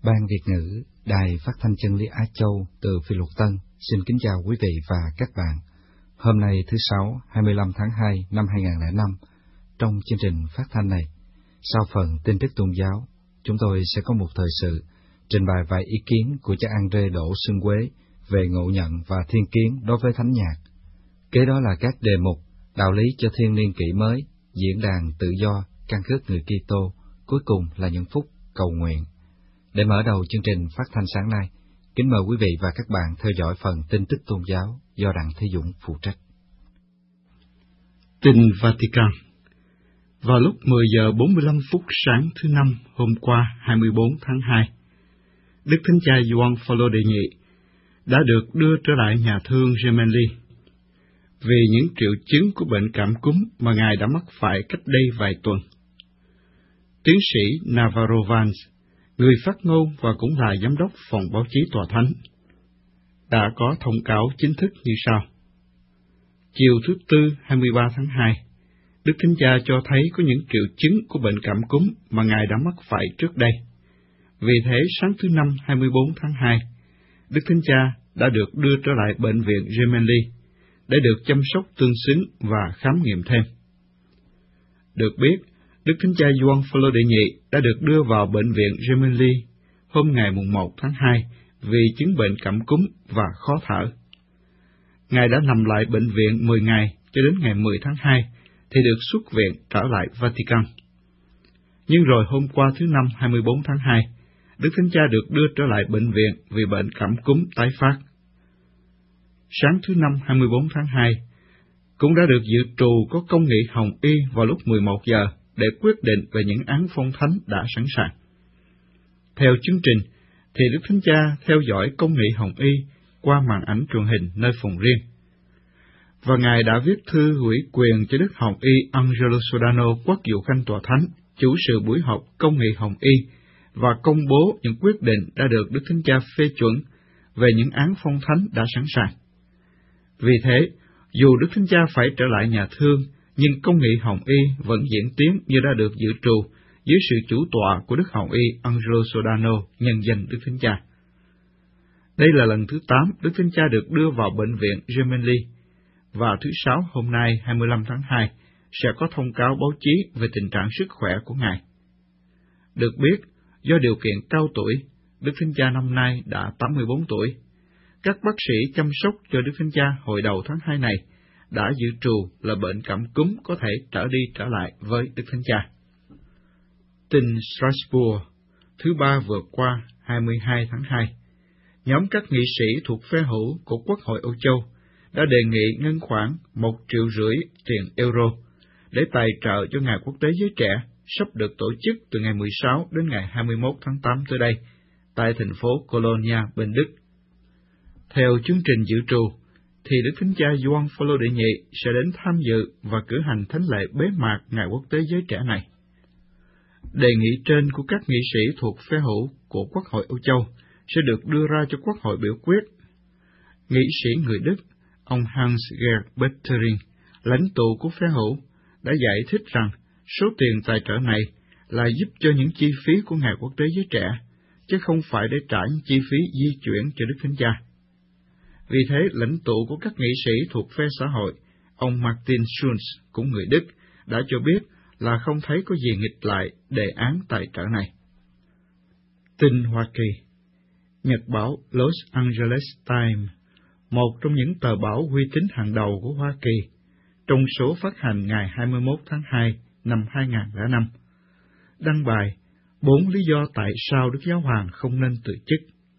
Ban Việt ngữ, Đài Phát thanh Chân lý Á Châu từ Phi Luật Tân xin kính chào quý vị và các bạn. Hôm nay thứ Sáu, 25 tháng 2 năm 2005, trong chương trình phát thanh này, sau phần tin tức tôn giáo, chúng tôi sẽ có một thời sự trình bày vài ý kiến của cha Andre Đỗ Xuân Quế về ngộ nhận và thiên kiến đối với thánh nhạc. Kế đó là các đề mục đạo lý cho thiên niên kỷ mới, diễn đàn tự do, căn cước người Kitô, cuối cùng là những phút cầu nguyện. Để mở đầu chương trình phát thanh sáng nay, kính mời quý vị và các bạn theo dõi phần tin tức tôn giáo do Đặng Thế Dũng phụ trách. Tin Vatican. Vào lúc 10 giờ 45 phút sáng thứ Năm hôm qua 24 tháng 2, Đức Thánh Cha Gioan Phaolô đệ nhị đã được đưa trở lại nhà thương Gemelli vì những triệu chứng của bệnh cảm cúm mà Ngài đã mắc phải cách đây vài tuần. Tiến sĩ Navarro Valls, người phát ngôn và cũng là giám đốc phòng báo chí tòa thánh, đã có thông cáo chính thức như sau. Chiều thứ Tư 23 tháng 2, Đức Thánh Cha cho thấy có những triệu chứng của bệnh cảm cúm mà Ngài đã mắc phải trước đây. Vì thế, sáng thứ Năm 24 tháng 2, Đức Thánh Cha đã được đưa trở lại bệnh viện Gemelli để được chăm sóc tương xứng và khám nghiệm thêm. Được biết, Đức Thánh Cha Gioan Phaolô đệ nhị đã được đưa vào bệnh viện Gemelli hôm ngày 1 tháng 2 vì chứng bệnh cảm cúm và khó thở. Ngài đã nằm lại bệnh viện 10 ngày cho đến ngày 10 tháng 2 thì được xuất viện trở lại Vatican. Nhưng rồi hôm qua thứ Năm 24 tháng 2, Đức Thánh Cha được đưa trở lại bệnh viện vì bệnh cảm cúm tái phát. Sáng thứ Năm 24 tháng 2, cũng đã được dự trù có công nghị Hồng Y vào lúc 11 giờ để quyết định về những án phong thánh đã sẵn sàng. Theo chương trình, thì Đức Thánh Cha theo dõi công nghị Hồng Y qua màn ảnh truyền hình nơi phòng riêng. Và Ngài đã viết thư ủy quyền cho Đức Hồng Y Angelo Sodano, quốc vụ khanh tòa thánh, chủ sự buổi họp công nghị Hồng Y, và công bố những quyết định đã được Đức Thánh Cha phê chuẩn về những án phong thánh đã sẵn sàng. Vì thế, dù Đức Thánh Cha phải trở lại nhà thương, nhưng công nghị Hồng Y vẫn diễn tiến như đã được dự trù dưới sự chủ tọa của Đức Hồng Y Angelo Sodano, nhân danh Đức Thánh Cha. Đây là lần thứ 8 Đức Thánh Cha được đưa vào bệnh viện Gemelli, và thứ Sáu hôm nay 25 tháng 2 sẽ có thông cáo báo chí về tình trạng sức khỏe của Ngài. Được biết, do điều kiện cao tuổi, Đức Thánh Cha năm nay đã 84 tuổi. Các bác sĩ chăm sóc cho Đức Thánh Cha hồi đầu tháng 2 này đã dự trù là bệnh cảm cúm có thể trở đi trở lại với Đức Thánh Cha. Tin Strasbourg, thứ Ba vừa qua 22 tháng 2, nhóm các nghị sĩ thuộc phe hữu của Quốc hội Âu Châu đã đề nghị ngân khoản 1,5 triệu tiền euro để tài trợ cho Ngày Quốc tế Giới Trẻ sắp được tổ chức từ ngày 16 đến ngày 21 tháng 8 tới đây, tại thành phố Colonia, bên Đức. Theo chương trình dự trù, thì Đức Thánh Cha Gioan Phaolô đệ nhị sẽ đến tham dự và cử hành thánh lễ bế mạc Ngày Quốc tế Giới Trẻ này. Đề nghị trên của các nghị sĩ thuộc phe hữu của Quốc hội Âu Châu sẽ được đưa ra cho Quốc hội biểu quyết. Nghị sĩ người Đức, ông Hans-Gerd Pöttering, lãnh tụ của phe hữu, đã giải thích rằng số tiền tài trợ này là giúp cho những chi phí của Ngày Quốc tế Giới Trẻ, chứ không phải để trả những chi phí di chuyển cho Đức Thánh Cha. Vì thế, lãnh tụ của các nghị sĩ thuộc phe xã hội, ông Martin Schulz, cũng người Đức, đã cho biết là không thấy có gì nghịch lại đề án tài trợ này. Tin Hoa Kỳ. Nhật báo Los Angeles Times, một trong những tờ báo uy tín hàng đầu của Hoa Kỳ, trong số phát hành ngày 21 tháng 2 năm 2005, đăng bài 4 lý do tại sao Đức Giáo Hoàng không nên từ chức.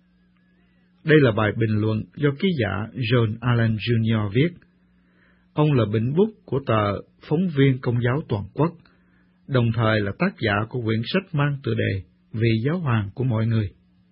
Đây là bài bình luận do ký giả John Allen Jr. viết. Ông là bỉnh bút của tờ Phóng viên Công giáo Toàn quốc, đồng thời là tác giả của quyển sách mang tựa đề Vị Giáo Hoàng của mọi người.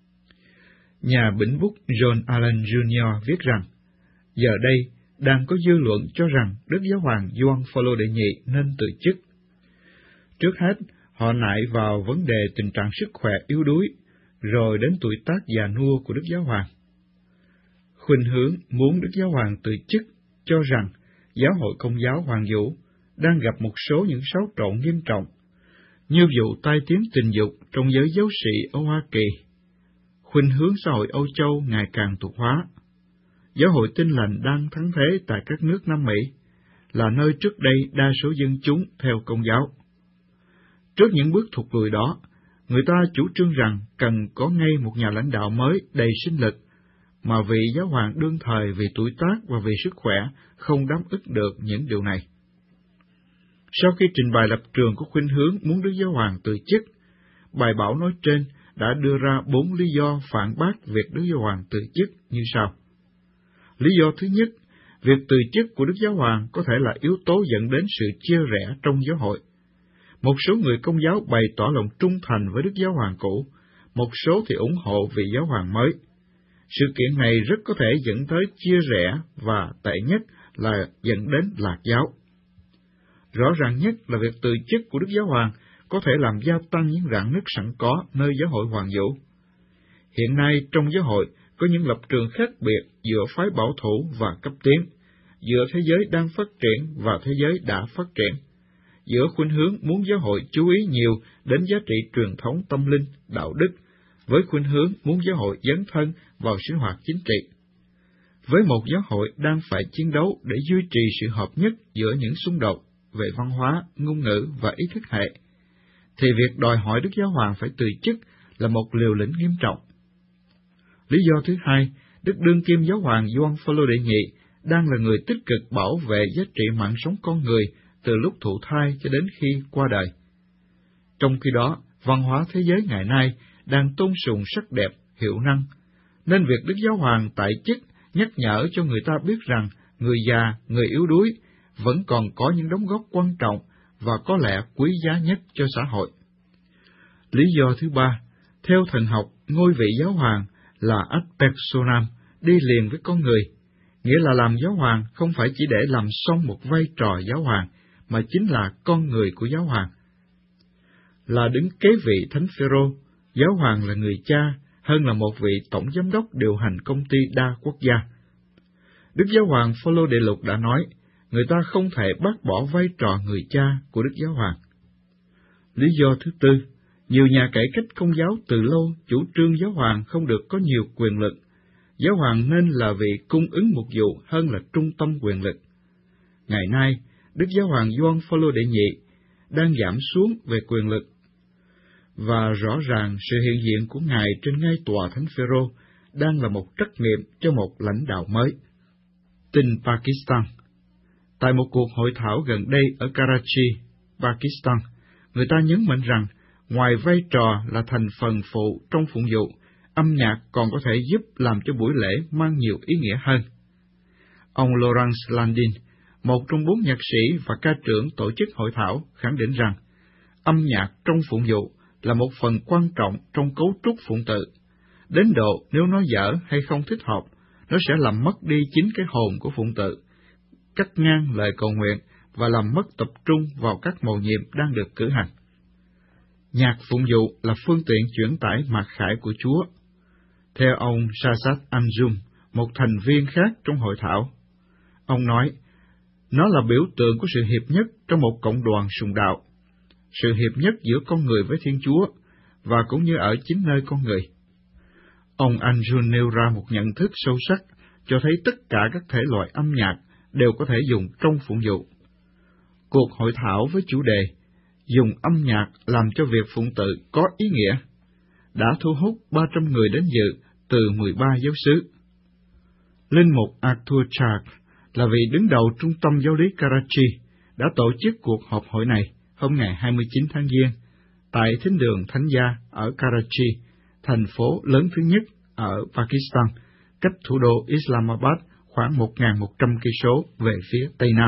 Nhà bỉnh bút John Allen Jr. viết rằng, giờ đây đang có dư luận cho rằng Đức Giáo Hoàng Gioan Phaolô đệ nhị nên từ chức. Trước hết, họ nại vào vấn đề tình trạng sức khỏe yếu đuối, rồi đến tuổi tác già nua của Đức Giáo Hoàng. Khuynh hướng muốn Đức Giáo Hoàng từ chức cho rằng Giáo hội Công giáo Hoàng Vũ đang gặp một số những xáo trộn nghiêm trọng, như vụ tai tiếng tình dục trong giới giáo sĩ ở Hoa Kỳ, khuynh hướng xã hội Âu Châu ngày càng tục hóa. Giáo hội Tin Lành đang thắng thế tại các nước Nam Mỹ, là nơi trước đây đa số dân chúng theo Công giáo. Trước những bước thụt lùi đó, người ta chủ trương rằng cần có ngay một nhà lãnh đạo mới đầy sinh lực, mà vị giáo hoàng đương thời vì tuổi tác và vì sức khỏe không đáp ứng được những điều này. Sau khi trình bày lập trường của khuynh hướng muốn Đức Giáo hoàng từ chức, bài báo nói trên đã đưa ra 4 lý do phản bác việc Đức Giáo hoàng từ chức như sau. Lý do thứ nhất, việc từ chức của Đức Giáo hoàng có thể là yếu tố dẫn đến sự chia rẽ trong giáo hội. Một số người Công giáo bày tỏ lòng trung thành với Đức Giáo hoàng cũ, một số thì ủng hộ vị Giáo hoàng mới. Sự kiện này rất có thể dẫn tới chia rẽ và tệ nhất là dẫn đến lạc giáo. Rõ ràng nhất là việc từ chức của Đức Giáo hoàng có thể làm gia tăng những rạn nứt sẵn có nơi giáo hội Hoàng vũ. Hiện nay trong giáo hội có những lập trường khác biệt giữa phái bảo thủ và cấp tiến, giữa thế giới đang phát triển và thế giới đã phát triển, giữa khuynh hướng muốn giáo hội chú ý nhiều đến giá trị truyền thống tâm linh, đạo đức, với khuynh hướng muốn giáo hội dấn thân vào sinh hoạt chính trị. Với một giáo hội đang phải chiến đấu để duy trì sự hợp nhất giữa những xung đột về văn hóa, ngôn ngữ và ý thức hệ, thì việc đòi hỏi Đức Giáo hoàng phải từ chức là một liều lĩnh nghiêm trọng. Lý do thứ hai, Đức đương kim Giáo hoàng Gioan Phaolô đệ nhị đang là người tích cực bảo vệ giá trị mạng sống con người từ lúc thụ thai cho đến khi qua đời. Trong khi đó, văn hóa thế giới ngày nay đang tôn sùng sắc đẹp, hiệu năng, nên việc Đức Giáo hoàng tại chức nhắc nhở cho người ta biết rằng người già, người yếu đuối vẫn còn có những đóng góp quan trọng và có lẽ quý giá nhất cho xã hội. Lý do thứ ba, theo thần học, ngôi vị giáo hoàng là ad personam, đi liền với con người, nghĩa là làm giáo hoàng không phải chỉ để làm xong một vai trò giáo hoàng, mà chính là con người của giáo hoàng. Là đứng kế vị Thánh Phêrô, giáo hoàng là người cha hơn là một vị tổng giám đốc điều hành công ty đa quốc gia. Đức Giáo hoàng Phaolô đệ lục đã nói, người ta không thể bác bỏ vai trò người cha của Đức Giáo hoàng. Lý do thứ tư, nhiều nhà cải cách Công giáo từ lâu chủ trương giáo hoàng không được có nhiều quyền lực. Giáo hoàng nên là vị cung ứng mục vụ hơn là trung tâm quyền lực. Ngày nay, Đức Giáo hoàng Gioan Phaolô đệ nhị đang giảm xuống về quyền lực, và rõ ràng sự hiện diện của Ngài trên ngai tòa Thánh Phêrô đang là một trắc nghiệm cho một lãnh đạo mới. Tin Pakistan. Tại một cuộc hội thảo gần đây ở Karachi, Pakistan, người ta nhấn mạnh rằng, ngoài vai trò là thành phần phụ trong phụng vụ, âm nhạc còn có thể giúp làm cho buổi lễ mang nhiều ý nghĩa hơn. Ông Lawrence Landin, một trong 4 nhạc sĩ và ca trưởng tổ chức hội thảo, khẳng định rằng, âm nhạc trong phụng vụ là một phần quan trọng trong cấu trúc phụng tự, đến độ nếu nó dở hay không thích hợp, nó sẽ làm mất đi chính cái hồn của phụng tự, cắt ngang lời cầu nguyện và làm mất tập trung vào các mầu nhiệm đang được cử hành. Nhạc phụng vụ là phương tiện chuyển tải mặc khải của Chúa. Theo ông Shazad Anjum, một thành viên khác trong hội thảo, ông nói, nó là biểu tượng của sự hiệp nhất trong một cộng đoàn sùng đạo, sự hiệp nhất giữa con người với Thiên Chúa, và cũng như ở chính nơi con người. Ông Anjum nêu ra một nhận thức sâu sắc, cho thấy tất cả các thể loại âm nhạc đều có thể dùng trong phụng vụ. Cuộc hội thảo với chủ đề dùng âm nhạc làm cho việc phụng tự có ý nghĩa đã thu hút 300 người đến dự từ 13 giáo xứ. Linh mục Arthur Charles là vị đứng đầu trung tâm giáo lý Karachi đã tổ chức cuộc họp hội này hôm ngày 29 tháng Giêng tại thính đường Thánh Gia ở Karachi, thành phố lớn thứ nhất ở Pakistan, cách thủ đô Islamabad khoảng 1.100 cây số về phía tây nam.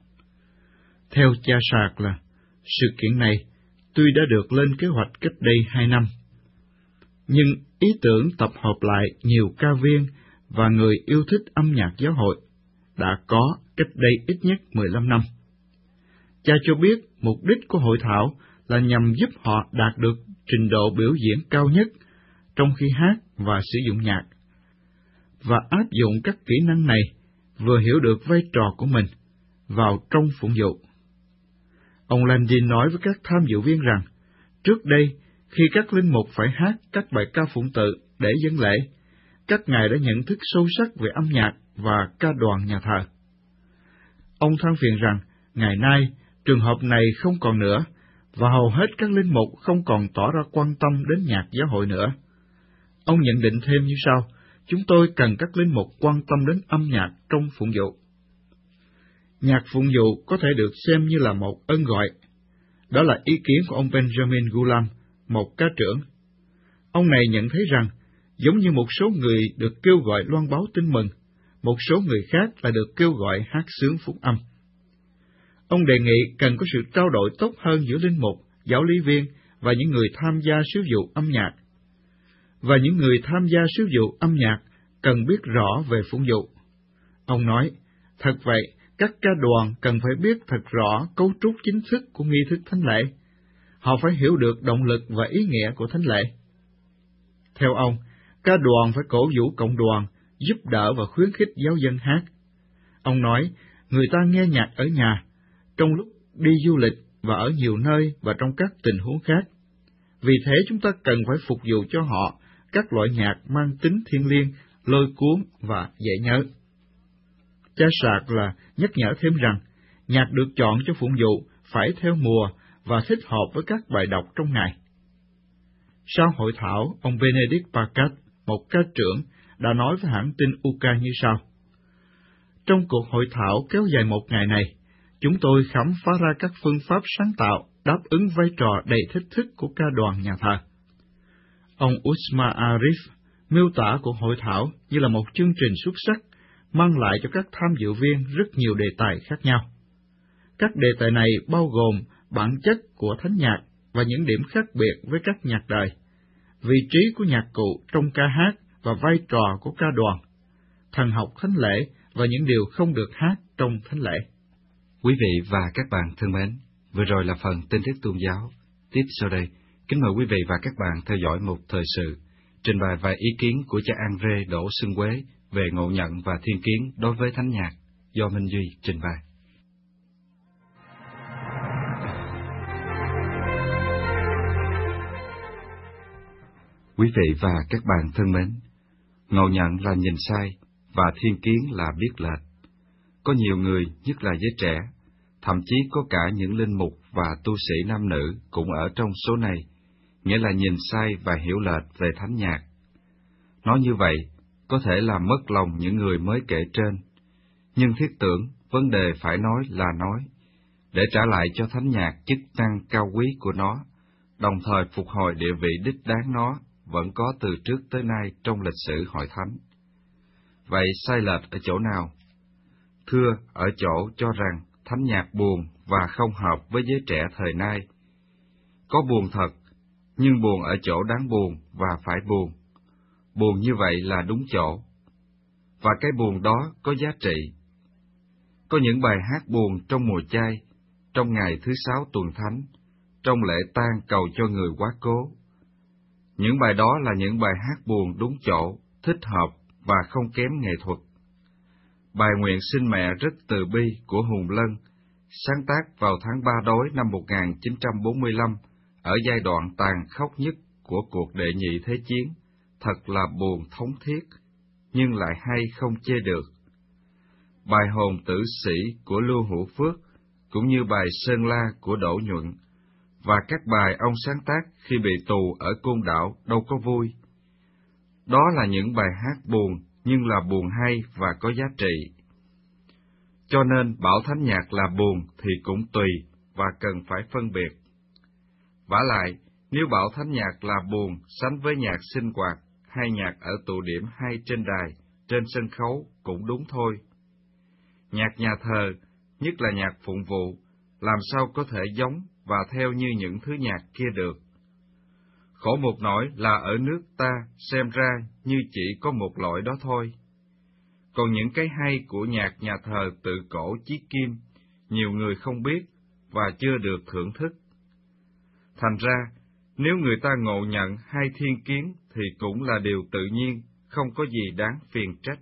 Theo cha Sạc là, sự kiện này tuy đã được lên kế hoạch cách đây 2 năm, nhưng ý tưởng tập hợp lại nhiều ca viên và người yêu thích âm nhạc giáo hội đã có cách đây ít nhất 15 năm. Cha cho biết mục đích của hội thảo là nhằm giúp họ đạt được trình độ biểu diễn cao nhất trong khi hát và sử dụng nhạc, và áp dụng các kỹ năng này vừa hiểu được vai trò của mình vào trong phụng vụ. Ông Landin nói với các tham dự viên rằng, trước đây, khi các linh mục phải hát các bài ca phụng tự để dâng lễ, các ngài đã nhận thức sâu sắc về âm nhạc và ca đoàn nhà thờ. Ông than phiền rằng, ngày nay, trường hợp này không còn nữa, và hầu hết các linh mục không còn tỏ ra quan tâm đến nhạc giáo hội nữa. Ông nhận định thêm như sau: chúng tôi cần các linh mục quan tâm đến âm nhạc trong phụng vụ. Nhạc phụng vụ có thể được xem như là một ân gọi. Đó là ý kiến của ông Benjamin Gulam, một cá trưởng. Ông này nhận thấy rằng, giống như một số người được kêu gọi loan báo tin mừng, một số người khác là được kêu gọi hát xướng phúc âm. Ông đề nghị cần có sự trao đổi tốt hơn giữa linh mục, giáo lý viên và những người tham gia sứ vụ âm nhạc. Và những người tham gia sứ vụ âm nhạc cần biết rõ về phụng vụ. Ông nói, thật vậy, các ca đoàn cần phải biết thật rõ cấu trúc chính thức của nghi thức thánh lễ. Họ phải hiểu được động lực và ý nghĩa của thánh lễ. Theo ông, ca đoàn phải cổ vũ cộng đoàn, giúp đỡ và khuyến khích giáo dân hát. Ông nói, người ta nghe nhạc ở nhà, trong lúc đi du lịch và ở nhiều nơi và trong các tình huống khác. Vì thế chúng ta cần phải phục vụ cho họ các loại nhạc mang tính thiêng liêng, lôi cuốn và dễ nhớ. Cha Sạc là nhắc nhở thêm rằng, nhạc được chọn cho phụng vụ phải theo mùa và thích hợp với các bài đọc trong ngày. Sau hội thảo, ông Benedict Pacat, một ca trưởng, đã nói với hãng tin UCA như sau: trong cuộc hội thảo kéo dài một ngày này, chúng tôi khám phá ra các phương pháp sáng tạo đáp ứng vai trò đầy thách thức của ca đoàn nhà thờ. Ông Usma Arif miêu tả cuộc hội thảo như là một chương trình xuất sắc, mang lại cho các tham dự viên rất nhiều đề tài khác nhau. Các đề tài này bao gồm bản chất của thánh nhạc và những điểm khác biệt với các nhạc đời, vị trí của nhạc cụ trong ca hát và vai trò của ca đoàn, thần học thánh lễ và những điều không được hát trong thánh lễ. Quý vị và các bạn thân mến, vừa rồi là phần tin tức tôn giáo. Tiếp sau đây, kính mời quý vị và các bạn theo dõi một thời sự, trình bày vài ý kiến của cha Andre Đỗ Xuân Quế về ngộ nhận và thiên kiến đối với thánh nhạc, do Minh Duy trình bày. Quý vị và các bạn thân mến, ngộ nhận là nhìn sai và thiên kiến là biết lệch. Có nhiều người, nhất là giới trẻ, thậm chí có cả những linh mục và tu sĩ nam nữ cũng ở trong số này, nghĩa là nhìn sai và hiểu lệch về thánh nhạc. Nói như vậy, có thể làm mất lòng những người mới kể trên, nhưng thiết tưởng vấn đề phải nói là nói, để trả lại cho thánh nhạc chức năng cao quý của nó, đồng thời phục hồi địa vị đích đáng nó vẫn có từ trước tới nay trong lịch sử hội thánh. Vậy sai lệch ở chỗ nào? Thưa, ở chỗ cho rằng thánh nhạc buồn và không hợp với giới trẻ thời nay. Có buồn thật, nhưng buồn ở chỗ đáng buồn và phải buồn. Buồn như vậy là đúng chỗ. Và cái buồn đó có giá trị. Có những bài hát buồn trong mùa chay, trong ngày thứ 6 tuần thánh, trong lễ tang cầu cho người quá cố. Những bài đó là những bài hát buồn đúng chỗ, thích hợp và không kém nghệ thuật. Bài Nguyện Xin Mẹ Rất Từ Bi của Hùng Lân, sáng tác vào tháng 3 Đói năm 1945, ở giai đoạn tàn khốc nhất của cuộc đệ nhị thế chiến, thật là buồn thống thiết, nhưng lại hay không chê được. Bài Hồn Tử Sĩ của Lưu Hữu Phước, cũng như bài Sơn La của Đỗ Nhuận, và các bài ông sáng tác khi bị tù ở Côn Đảo đâu có vui. Đó là những bài hát buồn, nhưng là buồn hay và có giá trị. Cho nên bảo thánh nhạc là buồn thì cũng tùy và cần phải phân biệt. Vả lại, nếu bảo thánh nhạc là buồn sánh với nhạc sinh hoạt hay nhạc ở tụ điểm hay trên đài, trên sân khấu cũng đúng thôi. Nhạc nhà thờ, nhất là nhạc phụng vụ, làm sao có thể giống và theo như những thứ nhạc kia được. Khổ một nỗi là ở nước ta xem ra như chỉ có một loại đó thôi. Còn những cái hay của nhạc nhà thờ tự cổ chí kim, nhiều người không biết và chưa được thưởng thức. Thành ra, nếu người ta ngộ nhận hay thiên kiến thì cũng là điều tự nhiên, không có gì đáng phiền trách.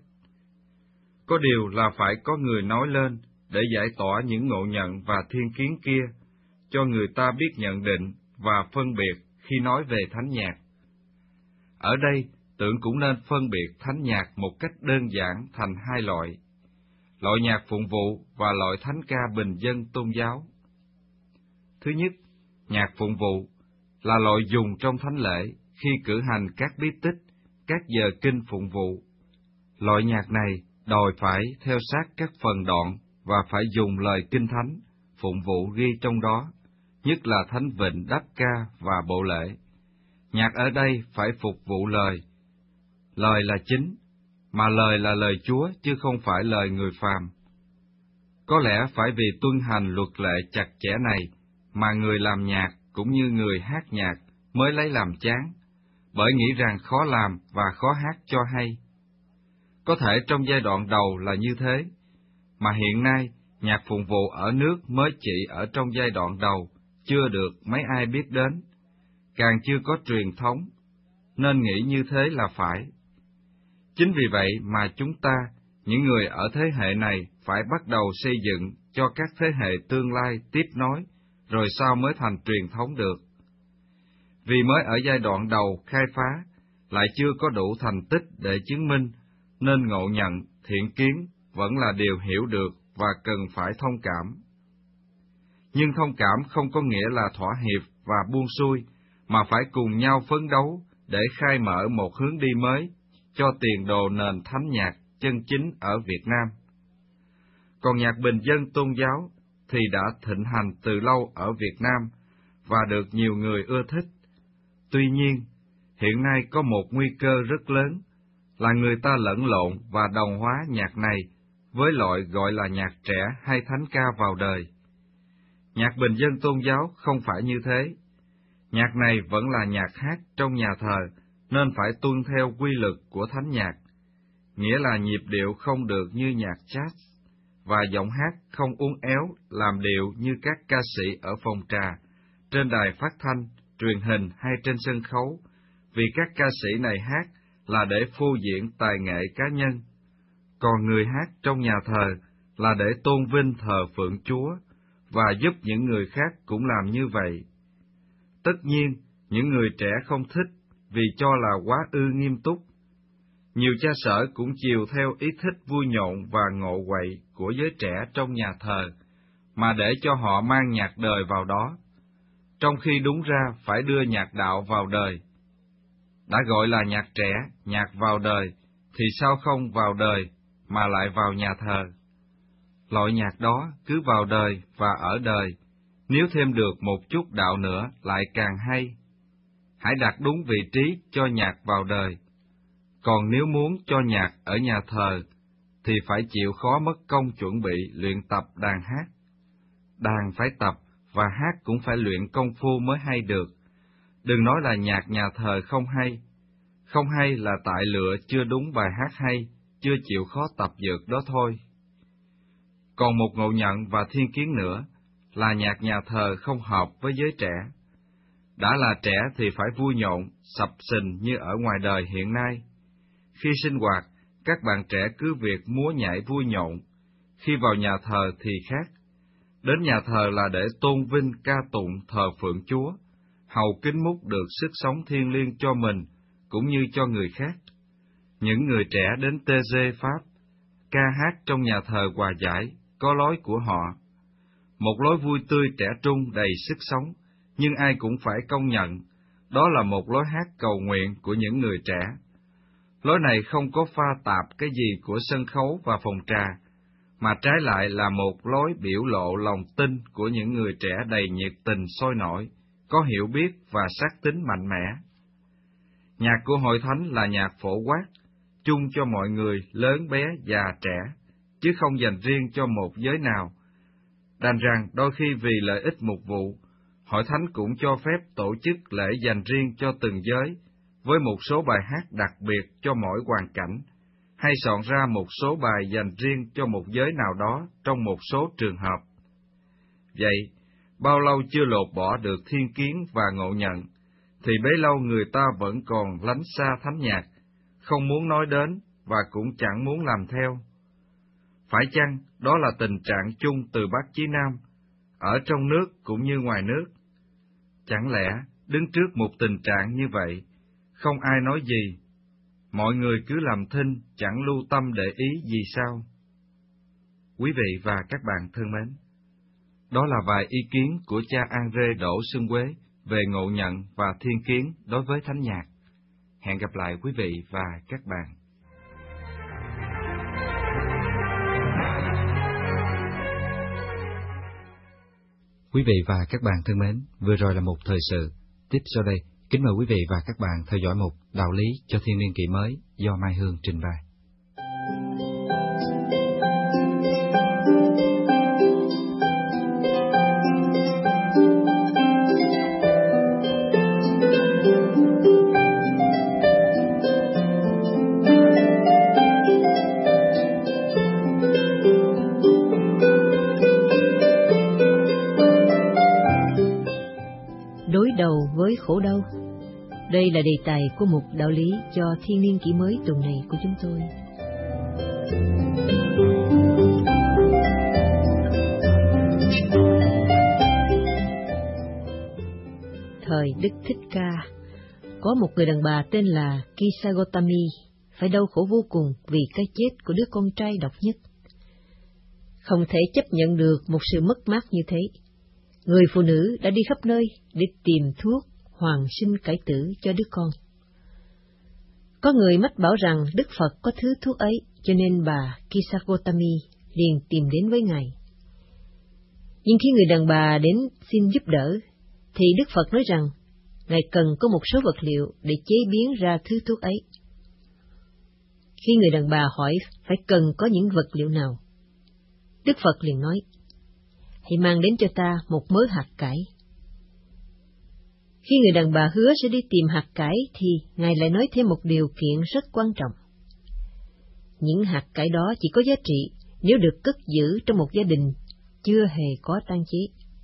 Có điều là phải có người nói lên để giải tỏa những ngộ nhận và thiên kiến kia, cho người ta biết nhận định và phân biệt khi nói về thánh nhạc. Ở đây, Tượng cũng nên phân biệt thánh nhạc một cách đơn giản thành hai loại: loại nhạc phụng vụ và loại thánh ca bình dân tôn giáo. Thứ nhất, nhạc phụng vụ là loại dùng trong thánh lễ khi cử hành các bí tích, các giờ kinh phụng vụ. Loại nhạc này đòi phải theo sát các phần đoạn và phải dùng lời kinh thánh, phụng vụ ghi trong đó, nhất là thánh vịnh, đáp ca và bộ lễ. Nhạc ở đây phải phục vụ lời. Lời là chính, mà lời là lời Chúa chứ không phải lời người phàm. Có lẽ phải vì tuân hành luật lệ chặt chẽ này mà người làm nhạc cũng như người hát nhạc mới lấy làm chán, bởi nghĩ rằng khó làm và khó hát cho hay. Có thể trong giai đoạn đầu là như thế, mà hiện nay nhạc phụng vụ ở nước mới chỉ ở trong giai đoạn đầu, chưa được mấy ai biết đến, càng chưa có truyền thống, nên nghĩ như thế là phải. Chính vì vậy mà chúng ta, những người ở thế hệ này, phải bắt đầu xây dựng cho các thế hệ tương lai tiếp nối, rồi sau mới thành truyền thống được. Vì mới ở giai đoạn đầu khai phá, lại chưa có đủ thành tích để chứng minh, nên ngộ nhận, thiện kiến vẫn là điều hiểu được và cần phải thông cảm. Nhưng thông cảm không có nghĩa là thỏa hiệp và buông xuôi, mà phải cùng nhau phấn đấu để khai mở một hướng đi mới cho tiền đồ nền thánh nhạc chân chính ở Việt Nam. Còn nhạc bình dân tôn giáo thì đã thịnh hành từ lâu ở Việt Nam và được nhiều người ưa thích. Tuy nhiên, hiện nay có một nguy cơ rất lớn là người ta lẫn lộn và đồng hóa nhạc này với loại gọi là nhạc trẻ hay thánh ca vào đời. Nhạc bình dân tôn giáo không phải như thế. Nhạc này vẫn là nhạc hát trong nhà thờ, nên phải tuân theo quy luật của thánh nhạc, nghĩa là nhịp điệu không được như nhạc jazz, và giọng hát không uốn éo làm điệu như các ca sĩ ở phòng trà, trên đài phát thanh, truyền hình hay trên sân khấu, vì các ca sĩ này hát là để phô diễn tài nghệ cá nhân, còn người hát trong nhà thờ là để tôn vinh thờ phượng Chúa, và giúp những người khác cũng làm như vậy. Tất nhiên, những người trẻ không thích vì cho là quá ư nghiêm túc. Nhiều cha sở cũng chiều theo ý thích vui nhộn và ngộ quậy của giới trẻ trong nhà thờ, mà để cho họ mang nhạc đời vào đó, trong khi đúng ra phải đưa nhạc đạo vào đời. Đã gọi là nhạc trẻ, nhạc vào đời, thì sao không vào đời mà lại vào nhà thờ? Loại nhạc đó cứ vào đời và ở đời, nếu thêm được một chút đạo nữa lại càng hay. Hãy đặt đúng vị trí cho nhạc vào đời. Còn nếu muốn cho nhạc ở nhà thờ, thì phải chịu khó mất công chuẩn bị luyện tập đàn hát. Đàn phải tập và hát cũng phải luyện công phu mới hay được. Đừng nói là nhạc nhà thờ không hay. Không hay là tại lựa chưa đúng bài hát hay, chưa chịu khó tập dượt đó thôi. Còn một ngộ nhận và thiên kiến nữa là nhạc nhà thờ không hợp với giới trẻ. Đã là trẻ thì phải vui nhộn, sập sình như ở ngoài đời hiện nay. Khi sinh hoạt, các bạn trẻ cứ việc múa nhảy vui nhộn, khi vào nhà thờ thì khác. Đến nhà thờ là để tôn vinh ca tụng thờ phượng Chúa, hầu kính múc được sức sống thiêng liêng cho mình, cũng như cho người khác. Những người trẻ đến TG Pháp, ca hát trong nhà thờ hòa giải, có lối của họ. Một lối vui tươi trẻ trung đầy sức sống, nhưng ai cũng phải công nhận, đó là một lối hát cầu nguyện của những người trẻ. Lối này không có pha tạp cái gì của sân khấu và phòng trà, mà trái lại là một lối biểu lộ lòng tin của những người trẻ đầy nhiệt tình sôi nổi, có hiểu biết và xác tín mạnh mẽ. Nhạc của hội thánh là nhạc phổ quát, chung cho mọi người lớn bé già trẻ, chứ không dành riêng cho một giới nào. Đành rằng đôi khi vì lợi ích mục vụ, hội thánh cũng cho phép tổ chức lễ dành riêng cho từng giới, với một số bài hát đặc biệt cho mỗi hoàn cảnh, hay soạn ra một số bài dành riêng cho một giới nào đó trong một số trường hợp. Vậy, bao lâu chưa lột bỏ được thiên kiến và ngộ nhận, thì bấy lâu người ta vẫn còn lánh xa thánh nhạc, không muốn nói đến và cũng chẳng muốn làm theo. Phải chăng đó là tình trạng chung từ Bắc chí Nam, ở trong nước cũng như ngoài nước? Chẳng lẽ đứng trước một tình trạng như vậy, không ai nói gì, mọi người cứ làm thinh, chẳng lưu tâm để ý gì sao? Quý vị và các bạn thân mến, đó là vài ý kiến của cha André Đỗ Xuân Quế về ngộ nhận và thiên kiến đối với thánh nhạc. Hẹn gặp lại quý vị và các bạn. Quý vị và các bạn thân mến, vừa rồi là một thời sự. Tiếp sau đây, kính mời quý vị và các bạn theo dõi mục Đạo lý cho thiên niên kỷ mới do Mai Hương trình bày. Đối đầu với khổ đau. Đây là đề tài của mục Đạo lý cho thiên niên kỷ mới tuần này của chúng tôi. Thời Đức Thích Ca, có một người đàn bà tên là Kisa Gotami phải đau khổ vô cùng vì cái chết của đứa con trai độc nhất. Không thể chấp nhận được một sự mất mát như thế, người phụ nữ đã đi khắp nơi để tìm thuốc hoàn sinh cải tử cho đứa con. Có người mách bảo rằng Đức Phật có thứ thuốc ấy, cho nên bà Kisa Gotami liền tìm đến với Ngài. Nhưng khi người đàn bà đến xin giúp đỡ, thì Đức Phật nói rằng Ngài cần có một số vật liệu để chế biến ra thứ thuốc ấy. Khi người đàn bà hỏi phải cần có những vật liệu nào, Đức Phật liền nói: hãy mang đến cho ta một mớ hạt cải. Khi người đàn bà hứa sẽ đi tìm hạt cải, thì Ngài lại nói thêm một điều kiện rất quan trọng. Những hạt cải đó chỉ có giá trị nếu được cất giữ trong một gia đình chưa hề có tang chế.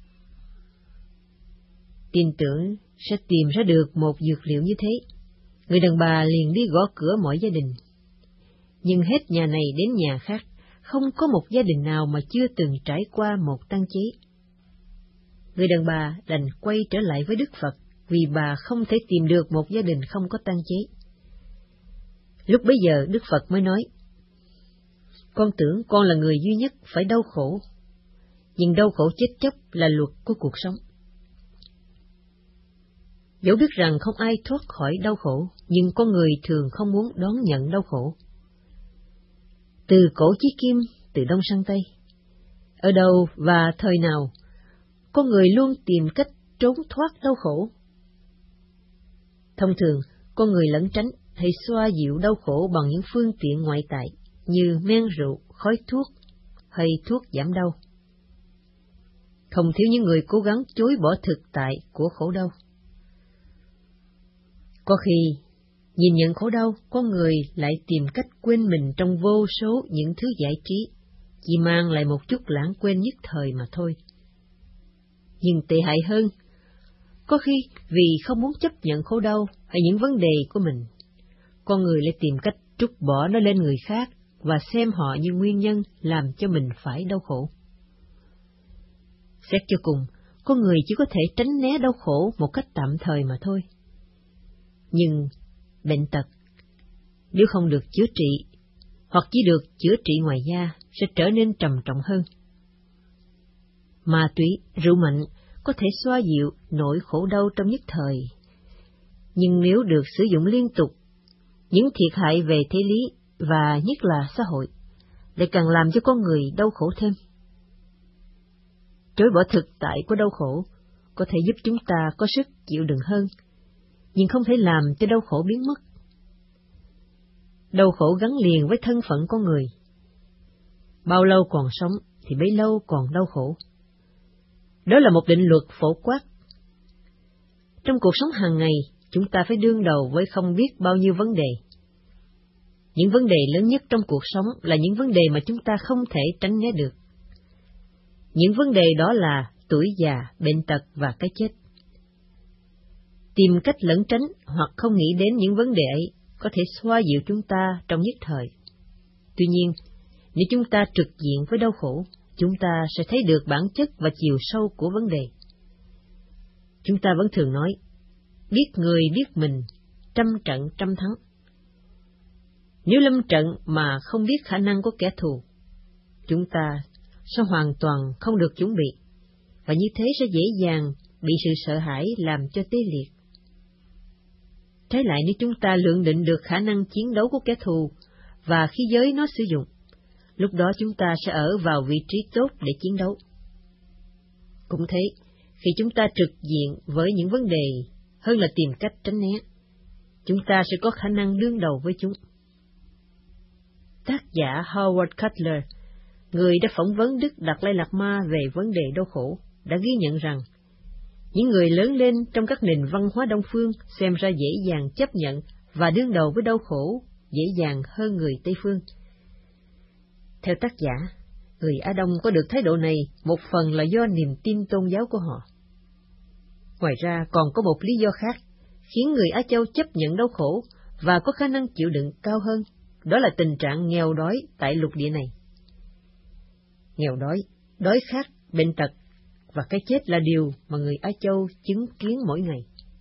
Tin tưởng sẽ tìm ra được một dược liệu như thế, người đàn bà liền đi gõ cửa mọi gia đình. Nhưng hết nhà này đến nhà khác, không có một gia đình nào mà chưa từng trải qua một tang chế. Người đàn bà đành quay trở lại với Đức Phật, vì bà không thể tìm được một gia đình không có tang chế. Lúc bấy giờ Đức Phật mới nói: con tưởng con là người duy nhất phải đau khổ, nhưng đau khổ chết chóc là luật của cuộc sống. Dẫu biết rằng không ai thoát khỏi đau khổ, nhưng con người thường không muốn đón nhận đau khổ. Từ cổ chí kim, từ đông sang tây, ở đâu và thời nào, con người luôn tìm cách trốn thoát đau khổ. Thông thường, con người lẩn tránh hay xoa dịu đau khổ bằng những phương tiện ngoại tại như men rượu, khói thuốc hay thuốc giảm đau. Không thiếu những người cố gắng chối bỏ thực tại của khổ đau. Có khi, nhìn nhận khổ đau, con người lại tìm cách quên mình trong vô số những thứ giải trí, chỉ mang lại một chút lãng quên nhất thời mà thôi. Nhưng tệ hại hơn, có khi vì không muốn chấp nhận khổ đau hay những vấn đề của mình, con người lại tìm cách trút bỏ nó lên người khác và xem họ như nguyên nhân làm cho mình phải đau khổ. Xét cho cùng, con người chỉ có thể tránh né đau khổ một cách tạm thời mà thôi. Nhưng bệnh tật, nếu không được chữa trị, hoặc chỉ được chữa trị ngoài da, sẽ trở nên trầm trọng hơn. Ma túy, rượu mạnh có thể xoa dịu nỗi khổ đau trong nhất thời, nhưng nếu được sử dụng liên tục, những thiệt hại về thể lý và nhất là xã hội lại càng làm cho con người đau khổ thêm. Chối bỏ thực tại của đau khổ có thể giúp chúng ta có sức chịu đựng hơn, nhưng không thể làm cho đau khổ biến mất. Đau khổ gắn liền với thân phận con người. Bao lâu còn sống thì bấy lâu còn đau khổ. Đó là một định luật phổ quát. Trong cuộc sống hàng ngày, chúng ta phải đương đầu với không biết bao nhiêu vấn đề. Những vấn đề lớn nhất trong cuộc sống là những vấn đề mà chúng ta không thể tránh né được. Những vấn đề đó là tuổi già, bệnh tật và cái chết. Tìm cách lẩn tránh hoặc không nghĩ đến những vấn đề ấy có thể xoa dịu chúng ta trong nhất thời. Tuy nhiên, nếu chúng ta trực diện với đau khổ, chúng ta sẽ thấy được bản chất và chiều sâu của vấn đề. Chúng ta vẫn thường nói, biết người biết mình, trăm trận trăm thắng. Nếu lâm trận mà không biết khả năng của kẻ thù, chúng ta sẽ hoàn toàn không được chuẩn bị, và như thế sẽ dễ dàng bị sự sợ hãi làm cho tê liệt. Trái lại, nếu chúng ta lượng định được khả năng chiến đấu của kẻ thù và khí giới nó sử dụng, lúc đó chúng ta sẽ ở vào vị trí tốt để chiến đấu. Cũng thế, khi chúng ta trực diện với những vấn đề hơn là tìm cách tránh né, chúng ta sẽ có khả năng đương đầu với chúng. Tác giả Howard Cutler, người đã phỏng vấn Đức Đạt Lai Lạt Ma về vấn đề đau khổ, đã ghi nhận rằng những người lớn lên trong các nền văn hóa Đông phương xem ra dễ dàng chấp nhận và đương đầu với đau khổ dễ dàng hơn người Tây phương. Theo tác giả, người Á Đông có được thái độ này một phần là do niềm tin tôn giáo của họ. Ngoài ra còn có một lý do khác khiến người Á Châu chấp nhận đau khổ và có khả năng chịu đựng cao hơn, đó là tình trạng nghèo đói tại lục địa này. Nghèo đói, đói khát, bệnh tật và cái chết là điều mà người Á Châu chứng kiến mỗi ngày.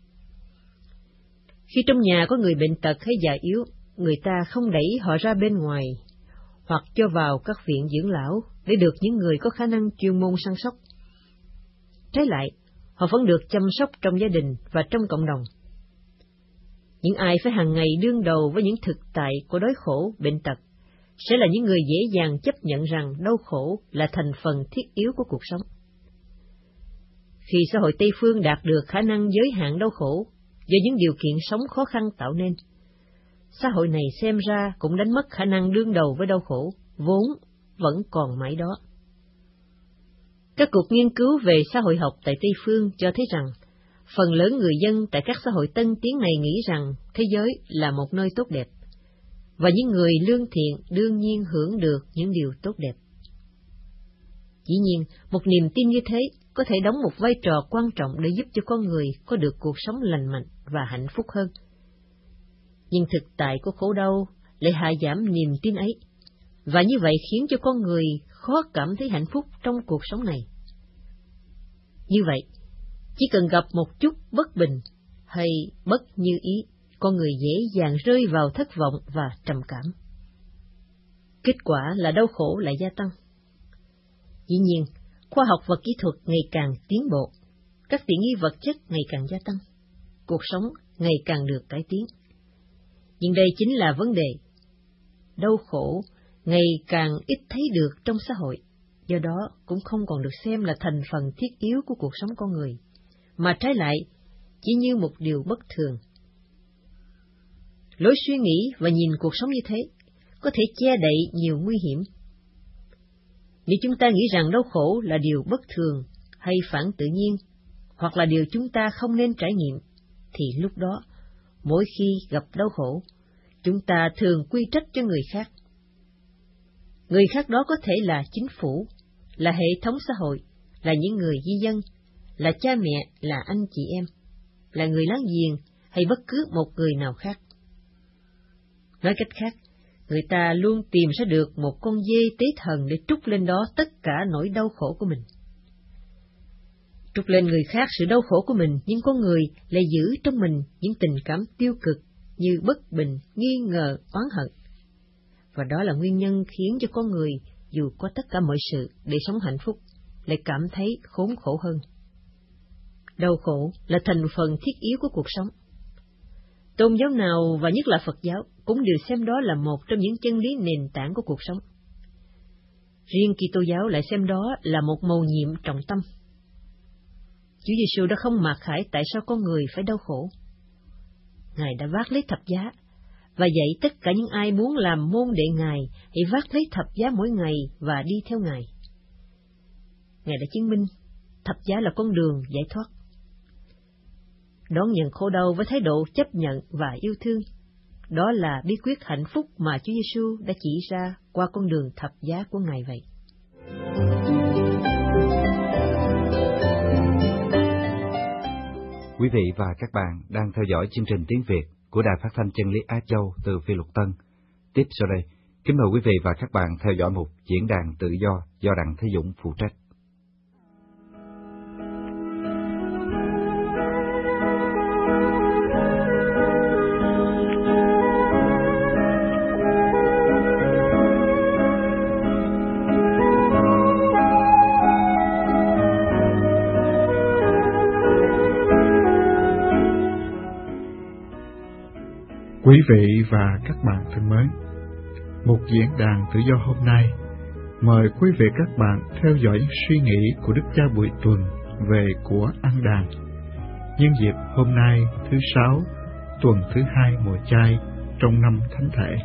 Khi trong nhà có người bệnh tật hay già yếu, người ta không đẩy họ ra bên ngoài hoặc cho vào các viện dưỡng lão để được những người có khả năng chuyên môn săn sóc. Trái lại, họ vẫn được chăm sóc trong gia đình và trong cộng đồng. Những ai phải hàng ngày đương đầu với những thực tại của đói khổ, bệnh tật, sẽ là những người dễ dàng chấp nhận rằng đau khổ là thành phần thiết yếu của cuộc sống. Khi xã hội Tây phương đạt được khả năng giới hạn đau khổ do những điều kiện sống khó khăn tạo nên, xã hội này xem ra cũng đánh mất khả năng đương đầu với đau khổ, vốn vẫn còn mãi đó. Các cuộc nghiên cứu về xã hội học tại Tây phương cho thấy rằng, phần lớn người dân tại các xã hội tân tiến này nghĩ rằng thế giới là một nơi tốt đẹp, và những người lương thiện đương nhiên hưởng được những điều tốt đẹp. Dĩ nhiên, một niềm tin như thế có thể đóng một vai trò quan trọng để giúp cho con người có được cuộc sống lành mạnh và hạnh phúc hơn. Nhưng thực tại của khổ đau lại hạ giảm niềm tin ấy, và như vậy khiến cho con người khó cảm thấy hạnh phúc trong cuộc sống này. Như vậy, chỉ cần gặp một chút bất bình hay bất như ý, con người dễ dàng rơi vào thất vọng và trầm cảm. Kết quả là đau khổ lại gia tăng. Dĩ nhiên, khoa học và kỹ thuật ngày càng tiến bộ, các tiện nghi vật chất ngày càng gia tăng, cuộc sống ngày càng được cải tiến. Nhưng đây chính là vấn đề. Đau khổ ngày càng ít thấy được trong xã hội, do đó cũng không còn được xem là thành phần thiết yếu của cuộc sống con người, mà trái lại chỉ như một điều bất thường. Lối suy nghĩ và nhìn cuộc sống như thế có thể che đậy nhiều nguy hiểm. Nếu chúng ta nghĩ rằng đau khổ là điều bất thường hay phản tự nhiên, hoặc là điều chúng ta không nên trải nghiệm, thì lúc đó, mỗi khi gặp đau khổ, chúng ta thường quy trách cho người khác. Người khác đó có thể là chính phủ, là hệ thống xã hội, là những người di dân, là cha mẹ, là anh chị em, là người láng giềng hay bất cứ một người nào khác. Nói cách khác, người ta luôn tìm ra được một con dê tế thần để trút lên đó tất cả nỗi đau khổ của mình. Trút lên người khác sự đau khổ của mình, nhưng con người lại giữ trong mình những tình cảm tiêu cực như bất bình, nghi ngờ, oán hận. Và đó là nguyên nhân khiến cho con người, dù có tất cả mọi sự để sống hạnh phúc, lại cảm thấy khốn khổ hơn. Đau khổ là thành phần thiết yếu của cuộc sống. Tôn giáo nào, và nhất là Phật giáo, cũng đều xem đó là một trong những chân lý nền tảng của cuộc sống. Riêng Kitô giáo lại xem đó là một mầu nhiệm trọng tâm. Chúa Giêsu đã không mặc khải tại sao con người phải đau khổ. Ngài đã vác lấy thập giá, và dạy tất cả những ai muốn làm môn đệ Ngài hãy vác lấy thập giá mỗi ngày và đi theo Ngài. Ngài đã chứng minh thập giá là con đường giải thoát. Đón nhận khổ đau với thái độ chấp nhận và yêu thương, đó là bí quyết hạnh phúc mà Chúa Giêsu đã chỉ ra qua con đường thập giá của Ngài vậy. Quý vị và các bạn đang theo dõi chương trình tiếng Việt của Đài Phát thanh Chân lý Á Châu từ Phi Luật Tân. Tiếp sau đây, kính mời quý vị và các bạn theo dõi mục Diễn đàn tự do Đặng Thế Dũng phụ trách. Quý vị và các bạn thân mến, một diễn đàn tự do hôm nay mời quý vị các bạn theo dõi những suy nghĩ của Đức Cha buổi tuần về của ăn đàn, nhân dịp hôm nay thứ Sáu, tuần thứ 2 mùa chay trong năm Thánh Thể.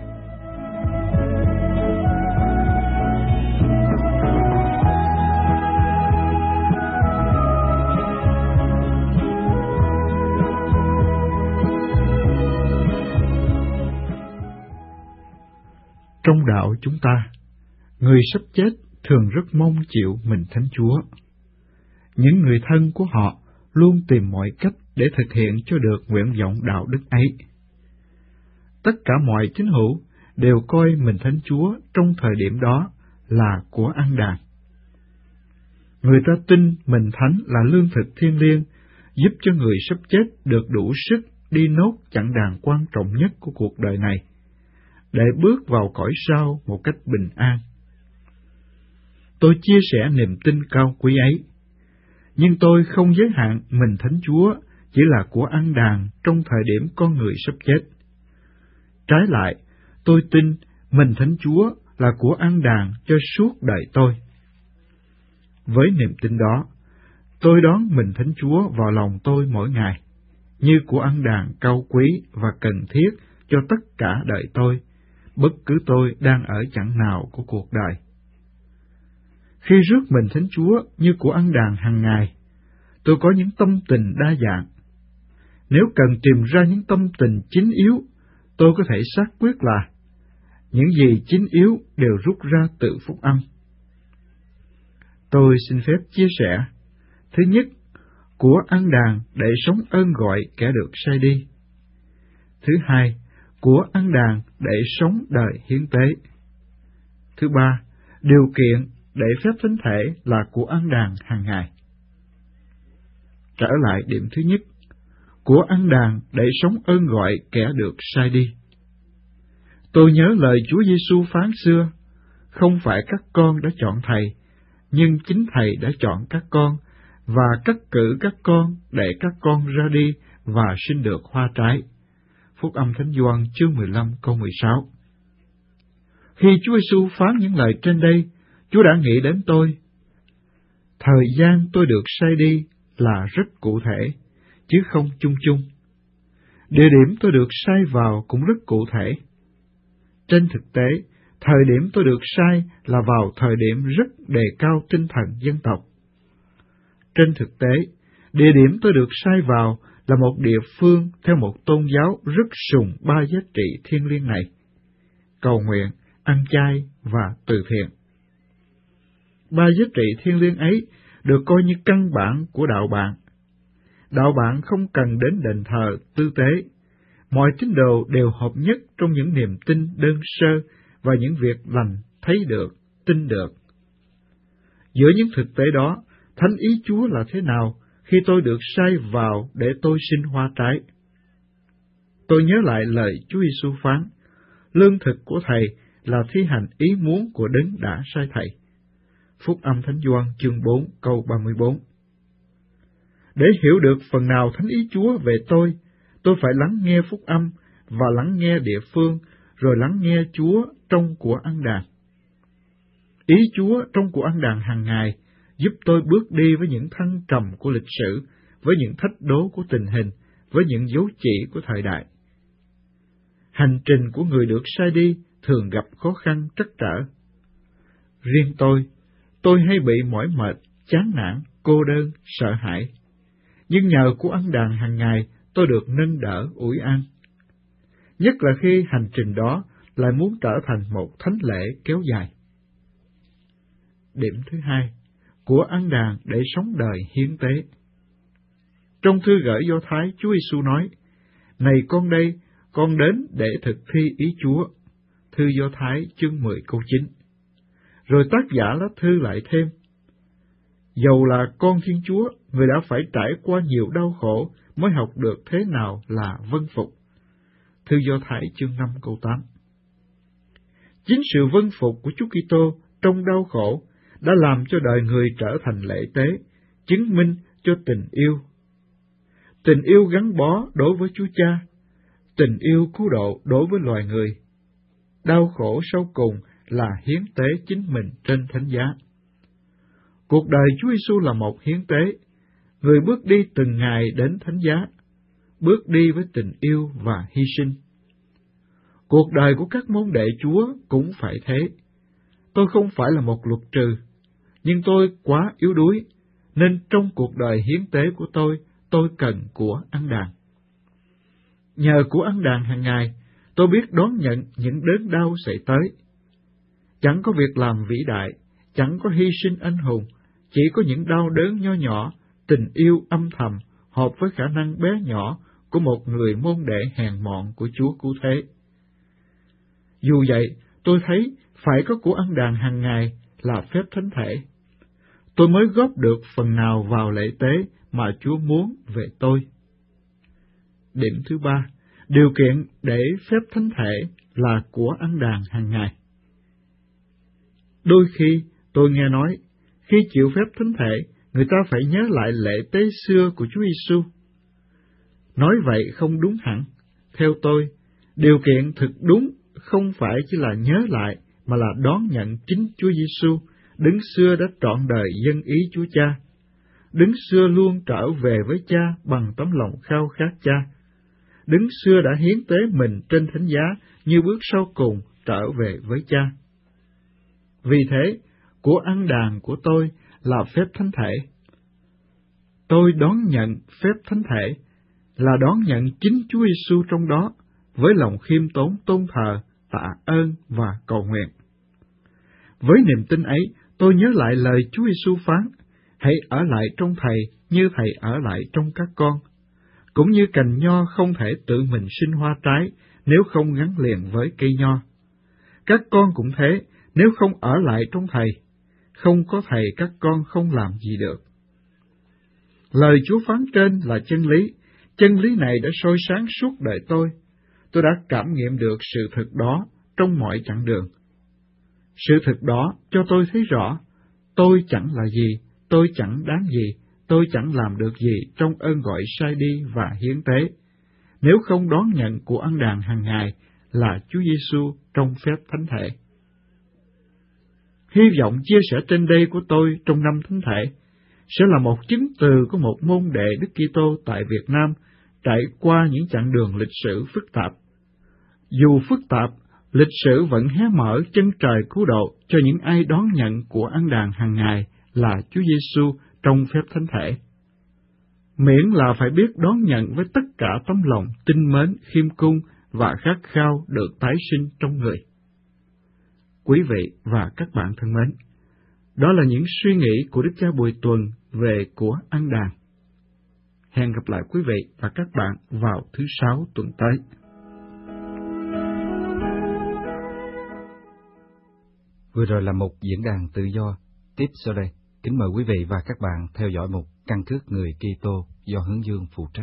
Trong đạo chúng ta, người sắp chết thường rất mong chịu mình Thánh Chúa. Những người thân của họ luôn tìm mọi cách để thực hiện cho được nguyện vọng đạo đức ấy. Tất cả mọi tín hữu đều coi mình Thánh Chúa trong thời điểm đó là của ăn đàn. Người ta tin mình Thánh là lương thực thiêng liêng, giúp cho người sắp chết được đủ sức đi nốt chặng đàn quan trọng nhất của cuộc đời này, để bước vào cõi sau một cách bình an. Tôi chia sẻ niềm tin cao quý ấy, nhưng tôi không giới hạn mình Thánh Chúa chỉ là của ăn đàn trong thời điểm con người sắp chết. Trái lại, tôi tin mình Thánh Chúa là của ăn đàn cho suốt đời tôi. Với niềm tin đó, tôi đón mình Thánh Chúa vào lòng tôi mỗi ngày, như của ăn đàn cao quý và cần thiết cho tất cả đời tôi, bất cứ tôi đang ở chặng nào của cuộc đời. Khi rước mình Thánh Chúa như của ăn đàn hàng ngày, tôi có những tâm tình đa dạng. Nếu cần tìm ra những tâm tình chính yếu, tôi có thể xác quyết là những gì chính yếu đều rút ra từ phúc âm. Tôi xin phép chia sẻ. Thứ nhất, của ăn đàn để sống ơn gọi kẻ được sai đi. Thứ hai, của ăn đàn để sống đời hiến tế. Thứ ba, điều kiện để phép thánh thể là của ăn đàn hàng ngày. Trở lại điểm thứ nhất, của ăn đàn để sống ơn gọi kẻ được sai đi. Tôi nhớ lời Chúa Giêsu phán xưa, không phải các con đã chọn Thầy, nhưng chính Thầy đã chọn các con và cắt cử các con để các con ra đi và sinh được hoa trái. Phúc âm Thánh Gioan chương 15 câu 16. Khi Chúa Giêsu phán những lời trên đây, Chúa đã nghĩ đến tôi. Thời gian tôi được sai đi là rất cụ thể, chứ không chung chung. Địa điểm tôi được sai vào cũng rất cụ thể. Trên thực tế, thời điểm tôi được sai là vào thời điểm rất đề cao tinh thần dân tộc. Trên thực tế, địa điểm tôi được sai vào là một địa phương theo một tôn giáo rất sùng ba giá trị thiêng liêng này: cầu nguyện, ăn chay và từ thiện. Ba giá trị thiêng liêng ấy được coi như căn bản của đạo bạn. Đạo bạn không cần đến đền thờ tư tế. Mọi tín đồ đều hợp nhất trong những niềm tin đơn sơ và những việc lành thấy được, tin được. Giữa những thực tế đó, thánh ý Chúa là thế nào khi tôi được sai vào để tôi sinh hoa trái? Tôi nhớ lại lời Chúa Giêsu phán, lương thực của Thầy là thi hành ý muốn của Đấng đã sai Thầy. Phúc âm Thánh Gioan chương 4 câu 34. Để hiểu được phần nào thánh ý Chúa về tôi phải lắng nghe phúc âm và lắng nghe địa phương, rồi lắng nghe Chúa trong của ăn đàn. Ý Chúa trong của ăn đàn hàng ngày giúp tôi bước đi với những thăng trầm của lịch sử, với những thách đố của tình hình, với những dấu chỉ của thời đại. Hành trình của người được sai đi thường gặp khó khăn trắc trở. Riêng tôi hay bị mỏi mệt, chán nản, cô đơn, sợ hãi. Nhưng nhờ của ăn đàn hàng ngày, tôi được nâng đỡ, ủi an. Nhất là khi hành trình đó lại muốn trở thành một thánh lễ kéo dài. Điểm thứ hai, của ăn đàn để sống đời hiến tế. Trong thư gửi Do Thái, Chúa Giêsu nói, này con đây, con đến để thực thi ý Chúa. Thư Do Thái chương 10 câu 9. Rồi tác giả lá thư lại thêm, dầu là con Thiên Chúa, người đã phải trải qua nhiều đau khổ mới học được thế nào là vâng phục. Thư Do Thái chương 5 câu 8. Chính sự vâng phục của Chúa Kitô trong đau khổ đã làm cho đời người trở thành lễ tế, chứng minh cho tình yêu. Tình yêu gắn bó đối với Chúa Cha, tình yêu cứu độ đối với loài người. Đau khổ sau cùng là hiến tế chính mình trên thánh giá. Cuộc đời Chúa Giêsu là một hiến tế, người bước đi từng ngày đến thánh giá, bước đi với tình yêu và hy sinh. Cuộc đời của các môn đệ Chúa cũng phải thế. Tôi không phải là một luật trừ, nhưng tôi quá yếu đuối, nên trong cuộc đời hiến tế của tôi cần của ăn đàn. Nhờ của ăn đàn hàng ngày, tôi biết đón nhận những đớn đau sẽ tới. Chẳng có việc làm vĩ đại, chẳng có hy sinh anh hùng, chỉ có những đau đớn nho nhỏ, tình yêu âm thầm, hợp với khả năng bé nhỏ của một người môn đệ hèn mọn của Chúa cứu thế. Dù vậy, tôi thấy phải có của ăn đàn hàng ngày là phép thánh thể. Tôi mới góp được phần nào vào lễ tế mà Chúa muốn về tôi. Điểm thứ ba, điều kiện để phép thánh thể là của ăn đàn hàng ngày. Đôi khi tôi nghe nói, khi chịu phép thánh thể, người ta phải nhớ lại lễ tế xưa của Chúa Giêsu. Nói vậy không đúng hẳn. Theo tôi, điều kiện thực đúng không phải chỉ là nhớ lại, mà là đón nhận chính Chúa Giêsu, Đấng xưa đã trọn đời dâng ý Chúa Cha. Đấng xưa luôn trở về với Cha bằng tấm lòng khao khát Cha. Đấng xưa đã hiến tế mình trên thánh giá như bước sau cùng trở về với Cha. Vì thế, của ăn đàn của tôi là phép thánh thể. Tôi đón nhận phép thánh thể là đón nhận chính Chúa Giêsu trong đó, với lòng khiêm tốn tôn thờ, tạ ơn và cầu nguyện. Với niềm tin ấy, tôi nhớ lại lời Chúa Giêsu phán: hãy ở lại trong Thầy như Thầy ở lại trong các con. Cũng như cành nho không thể tự mình sinh hoa trái nếu không gắn liền với cây nho. Các con cũng thế, nếu không ở lại trong Thầy, không có Thầy các con không làm gì được. Lời Chúa phán trên là chân lý này đã soi sáng suốt đời tôi. Tôi đã cảm nghiệm được sự thực đó trong mọi chặng đường. Sự thực đó cho tôi thấy rõ, tôi chẳng là gì, tôi chẳng đáng gì, tôi chẳng làm được gì trong ơn gọi sai đi và hiến tế, nếu không đón nhận của ăn đàn hàng ngày là Chúa Giêsu trong phép thánh thể. Hy vọng chia sẻ trên đây của tôi trong năm thánh thể sẽ là một chứng từ của một môn đệ Đức Kitô tại Việt Nam trải qua những chặng đường lịch sử phức tạp. Dù phức tạp, lịch sử vẫn hé mở chân trời cứu độ cho những ai đón nhận của ăn đàn hàng ngày là Chúa Giêsu trong phép thánh thể. Miễn là phải biết đón nhận với tất cả tấm lòng tinh mến, khiêm cung và khát khao được tái sinh trong người. Quý vị và các bạn thân mến, đó là những suy nghĩ của Đức Cha Bùi Tuần về của ăn đàn. Hẹn gặp lại quý vị và các bạn vào thứ Sáu tuần tới. Vừa rồi là một diễn đàn tự do. Tiếp sau đây, kính mời quý vị và các bạn theo dõi một căn cước người Kitô do Hướng Dương phụ trách.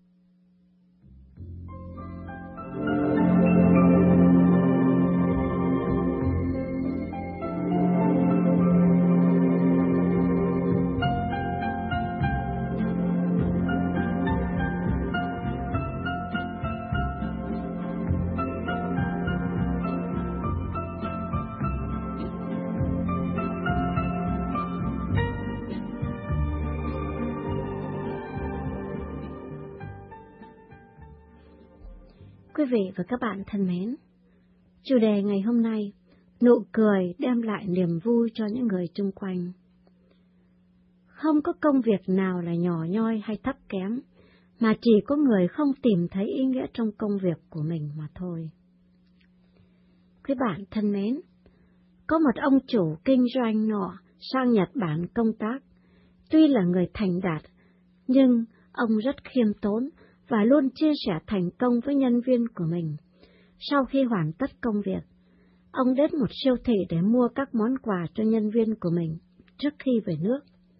Quý vị và các bạn thân mến, chủ đề ngày hôm nay, nụ cười đem lại niềm vui cho những người chung quanh. Không có công việc nào là nhỏ nhoi hay thấp kém, mà chỉ có người không tìm thấy ý nghĩa trong công việc của mình mà thôi. Quý bạn thân mến, có một ông chủ kinh doanh nọ sang Nhật Bản công tác. Tuy là người thành đạt, nhưng ông rất khiêm tốn và luôn chia sẻ thành công với nhân viên của mình. Sau khi hoàn tất công việc, ông đến một siêu thị để mua các món quà cho nhân viên của mình trước khi về nước.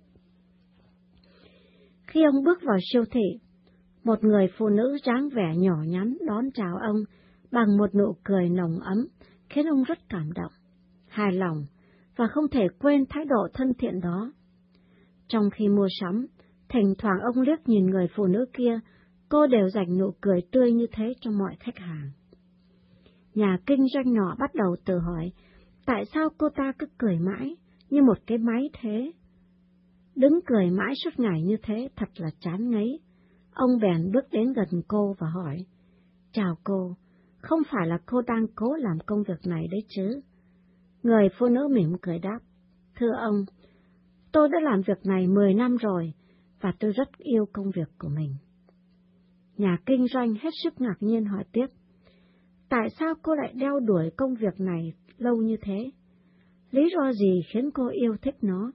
Khi ông bước vào siêu thị, một người phụ nữ dáng vẻ nhỏ nhắn đón chào ông bằng một nụ cười nồng ấm, khiến ông rất cảm động, hài lòng và không thể quên thái độ thân thiện đó. Trong khi mua sắm, thỉnh thoảng ông liếc nhìn người phụ nữ kia cô đều dành nụ cười tươi như thế cho mọi khách hàng. Nhà kinh doanh nhỏ bắt đầu tự hỏi, tại sao cô ta cứ cười mãi, như một cái máy thế? Đứng cười mãi suốt ngày như thế thật là chán ngấy. Ông bèn bước đến gần cô và hỏi, chào cô, không phải là cô đang cố làm công việc này đấy chứ? Người phụ nữ mỉm cười đáp, thưa ông, tôi đã làm việc này 10 năm rồi, và tôi rất yêu công việc của mình. Nhà kinh doanh hết sức ngạc nhiên hỏi tiếp, tại sao cô lại đeo đuổi công việc này lâu như thế? Lý do gì khiến cô yêu thích nó?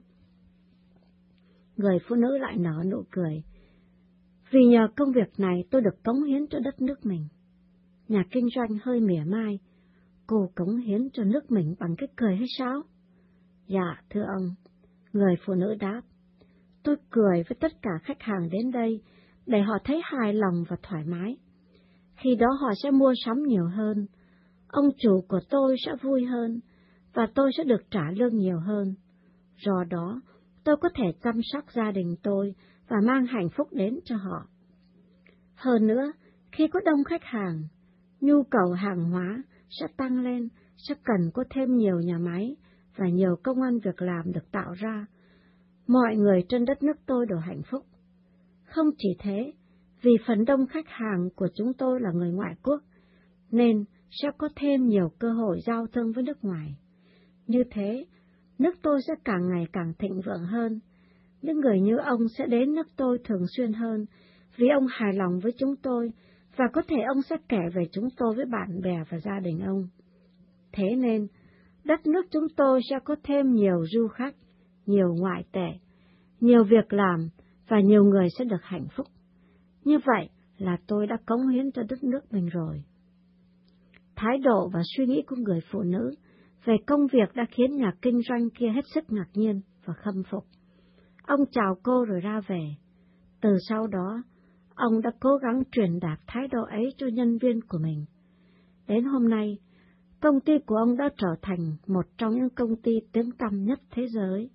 Người phụ nữ lại nở nụ cười, vì nhờ công việc này tôi được cống hiến cho đất nước mình. Nhà kinh doanh hơi mỉa mai, cô cống hiến cho nước mình bằng cái cười hay sao? Dạ, thưa ông, người phụ nữ đáp, tôi cười với tất cả khách hàng đến đây để họ thấy hài lòng và thoải mái. Khi đó họ sẽ mua sắm nhiều hơn, ông chủ của tôi sẽ vui hơn, và tôi sẽ được trả lương nhiều hơn. Do đó, tôi có thể chăm sóc gia đình tôi và mang hạnh phúc đến cho họ. Hơn nữa, khi có đông khách hàng, nhu cầu hàng hóa sẽ tăng lên, sẽ cần có thêm nhiều nhà máy và nhiều công ăn việc làm được tạo ra. Mọi người trên đất nước tôi đều hạnh phúc. Không chỉ thế, vì phần đông khách hàng của chúng tôi là người ngoại quốc, nên sẽ có thêm nhiều cơ hội giao thương với nước ngoài. Như thế, nước tôi sẽ càng ngày càng thịnh vượng hơn. Những người như ông sẽ đến nước tôi thường xuyên hơn, vì ông hài lòng với chúng tôi, và có thể ông sẽ kể về chúng tôi với bạn bè và gia đình ông. Thế nên, đất nước chúng tôi sẽ có thêm nhiều du khách, nhiều ngoại tệ, nhiều việc làm, và nhiều người sẽ được hạnh phúc. Như vậy là tôi đã cống hiến cho đất nước mình rồi. Thái độ và suy nghĩ của người phụ nữ về công việc đã khiến nhà kinh doanh kia hết sức ngạc nhiên và khâm phục. Ông chào cô rồi ra về. Từ sau đó, ông đã cố gắng truyền đạt thái độ ấy cho nhân viên của mình. Đến hôm nay, công ty của ông đã trở thành một trong những công ty tiếng tăm nhất thế giới.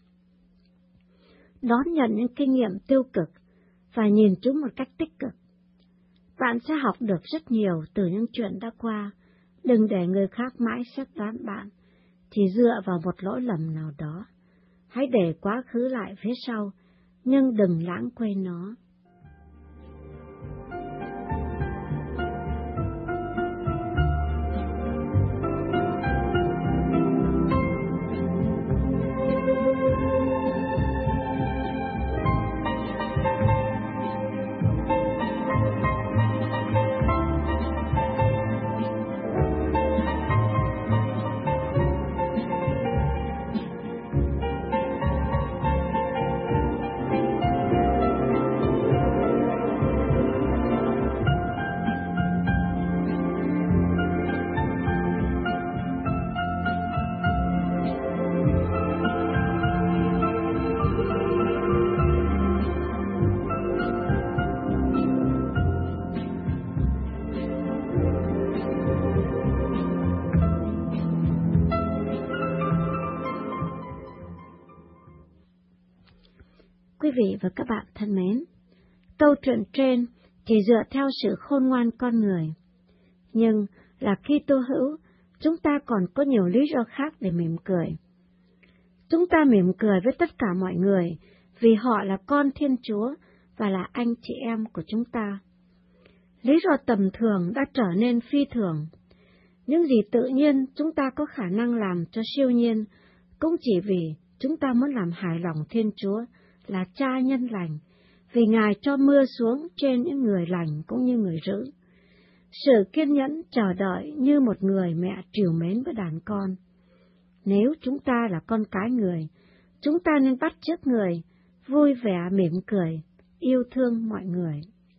Đón nhận những kinh nghiệm tiêu cực và nhìn chúng một cách tích cực. Bạn sẽ học được rất nhiều từ những chuyện đã qua. Đừng để người khác mãi xét đoán bạn, chỉ dựa vào một lỗi lầm nào đó. Hãy để quá khứ lại phía sau, nhưng đừng lãng quên nó. Quý vị và các bạn thân mến, câu chuyện trên chỉ dựa theo sự khôn ngoan con người. Nhưng là khi tô hữu, chúng ta còn có nhiều lý do khác để mỉm cười. Chúng ta mỉm cười với tất cả mọi người vì họ là con Thiên Chúa và là anh chị em của chúng ta. Lý do tầm thường đã trở nên phi thường. Những gì tự nhiên chúng ta có khả năng làm cho siêu nhiên, cũng chỉ vì chúng ta muốn làm hài lòng Thiên Chúa là Cha nhân lành, vì Ngài cho mưa xuống trên những người lành cũng như người dữ. Sự kiên nhẫn chờ đợi như một người mẹ trìu mến với đàn con. Nếu chúng ta là con cái người, chúng ta nên bắt chước người, vui vẻ mỉm cười, yêu thương mọi người.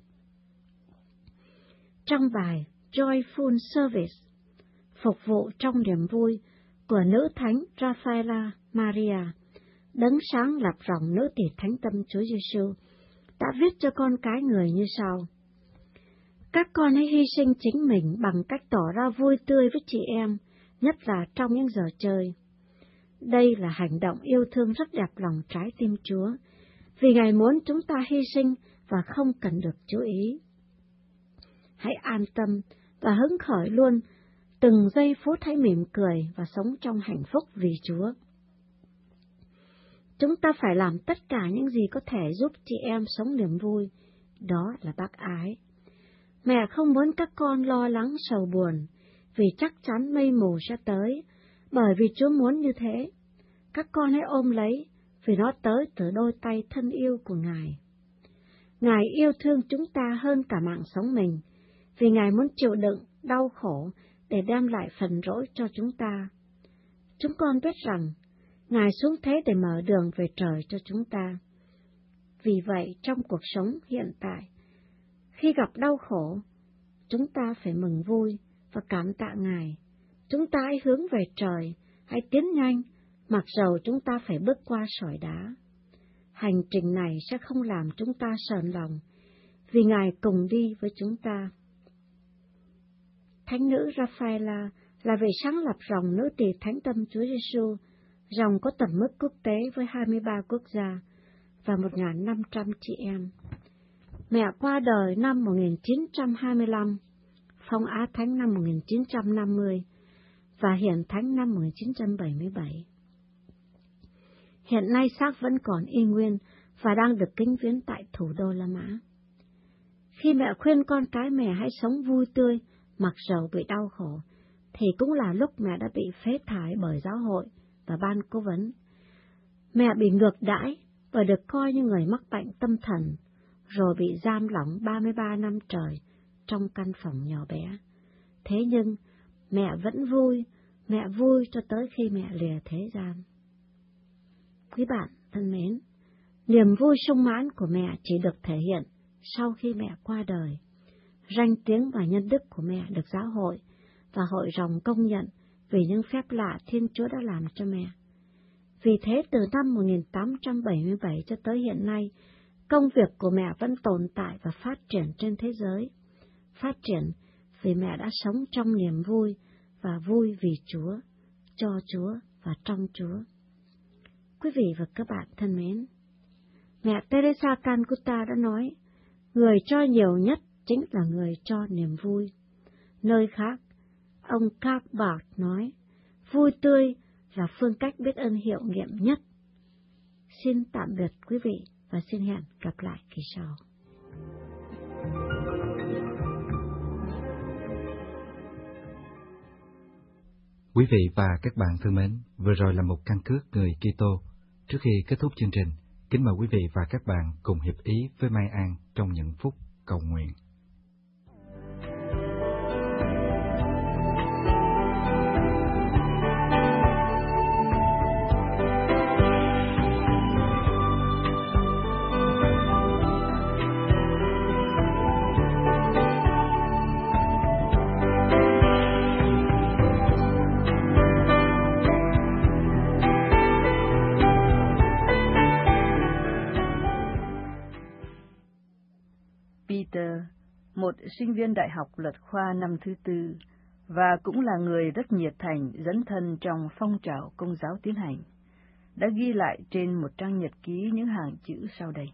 Trong bài Joyful Service, phục vụ trong niềm vui của nữ thánh Rafaela Maria, đấng sáng lập dòng nữ tỳ thánh tâm Chúa Giêsu, đã viết cho con cái người như sau: Các con hãy hy sinh chính mình bằng cách tỏ ra vui tươi với chị em, nhất là trong những giờ chơi. Đây là hành động yêu thương rất đẹp lòng trái tim Chúa, vì Ngài muốn chúng ta hy sinh và không cần được chú ý. hãy an tâm và hứng khởi luôn, từng giây phút hãy mỉm cười và sống trong hạnh phúc vì Chúa. Chúng ta phải làm tất cả những gì có thể giúp chị em sống niềm vui, đó là bác ái. Mẹ không muốn các con lo lắng sầu buồn, vì chắc chắn mây mù sẽ tới, bởi vì Chúa muốn như thế. Các con hãy ôm lấy, vì nó tới từ đôi tay thân yêu của Ngài. Ngài yêu thương chúng ta hơn cả mạng sống mình, vì Ngài muốn chịu đựng đau khổ để đem lại phần rỗi cho chúng ta. Chúng con biết rằng Ngài xuống thế để mở đường về trời cho chúng ta. Vì vậy, trong cuộc sống hiện tại, khi gặp đau khổ, chúng ta phải mừng vui và cảm tạ Ngài. Chúng ta hãy hướng về trời, hãy tiến nhanh, mặc dầu chúng ta phải bước qua sỏi đá. Hành trình này sẽ không làm chúng ta sờn lòng, vì Ngài cùng đi với chúng ta. Thánh nữ Raphaela là vị sáng lập dòng Nữ tỳ Thánh Tâm Chúa Giêsu, dòng có tầm mức quốc tế với 23 quốc gia và 1.500 chị em. Mẹ qua đời năm 1925, phong Á Thánh năm 1950 và Hiển Thánh năm 1977. Hiện nay xác vẫn còn y nguyên và đang được kính viếng tại thủ đô La Mã. Khi mẹ khuyên con cái mẹ hãy sống vui tươi, mặc dầu bị đau khổ, thì cũng là lúc mẹ đã bị phế thải bởi giáo hội và ban cố vấn. Mẹ bị ngược đãi và được coi như người mắc bệnh tâm thần, rồi bị giam lỏng 33 năm trời trong căn phòng nhỏ bé. Thế nhưng, mẹ vẫn vui, mẹ vui cho tới khi mẹ lìa thế gian. Quý bạn thân mến, niềm vui sung mãn của mẹ chỉ được thể hiện sau khi mẹ qua đời. Danh tiếng và nhân đức của mẹ được giáo hội và hội dòng công nhận vì những phép lạ Thiên Chúa đã làm cho mẹ. Vì thế từ năm 1877 cho tới hiện nay, công việc của mẹ vẫn tồn tại và phát triển trên thế giới. Phát triển vì mẹ đã sống trong niềm vui và vui vì Chúa, cho Chúa và trong Chúa. Quý vị và các bạn thân mến, mẹ Teresa Calcutta đã nói, người cho nhiều nhất chính là người cho niềm vui. Nơi khác, ông Cathbart nói, vui tươi là phương cách biết ơn hiệu nghiệm nhất. Xin tạm biệt quý vị và xin hẹn gặp lại kỳ sau. Quý vị và các bạn thân mến, vừa rồi là một căn cước người Kitô. Trước khi kết thúc chương trình, kính mời quý vị và các bạn cùng hiệp ý với Mai An trong những phút cầu nguyện. Peter, một sinh viên đại học luật khoa năm thứ tư, và cũng là người rất nhiệt thành dấn thân trong phong trào Công giáo tiến hành, đã ghi lại trên một trang nhật ký những hàng chữ sau đây.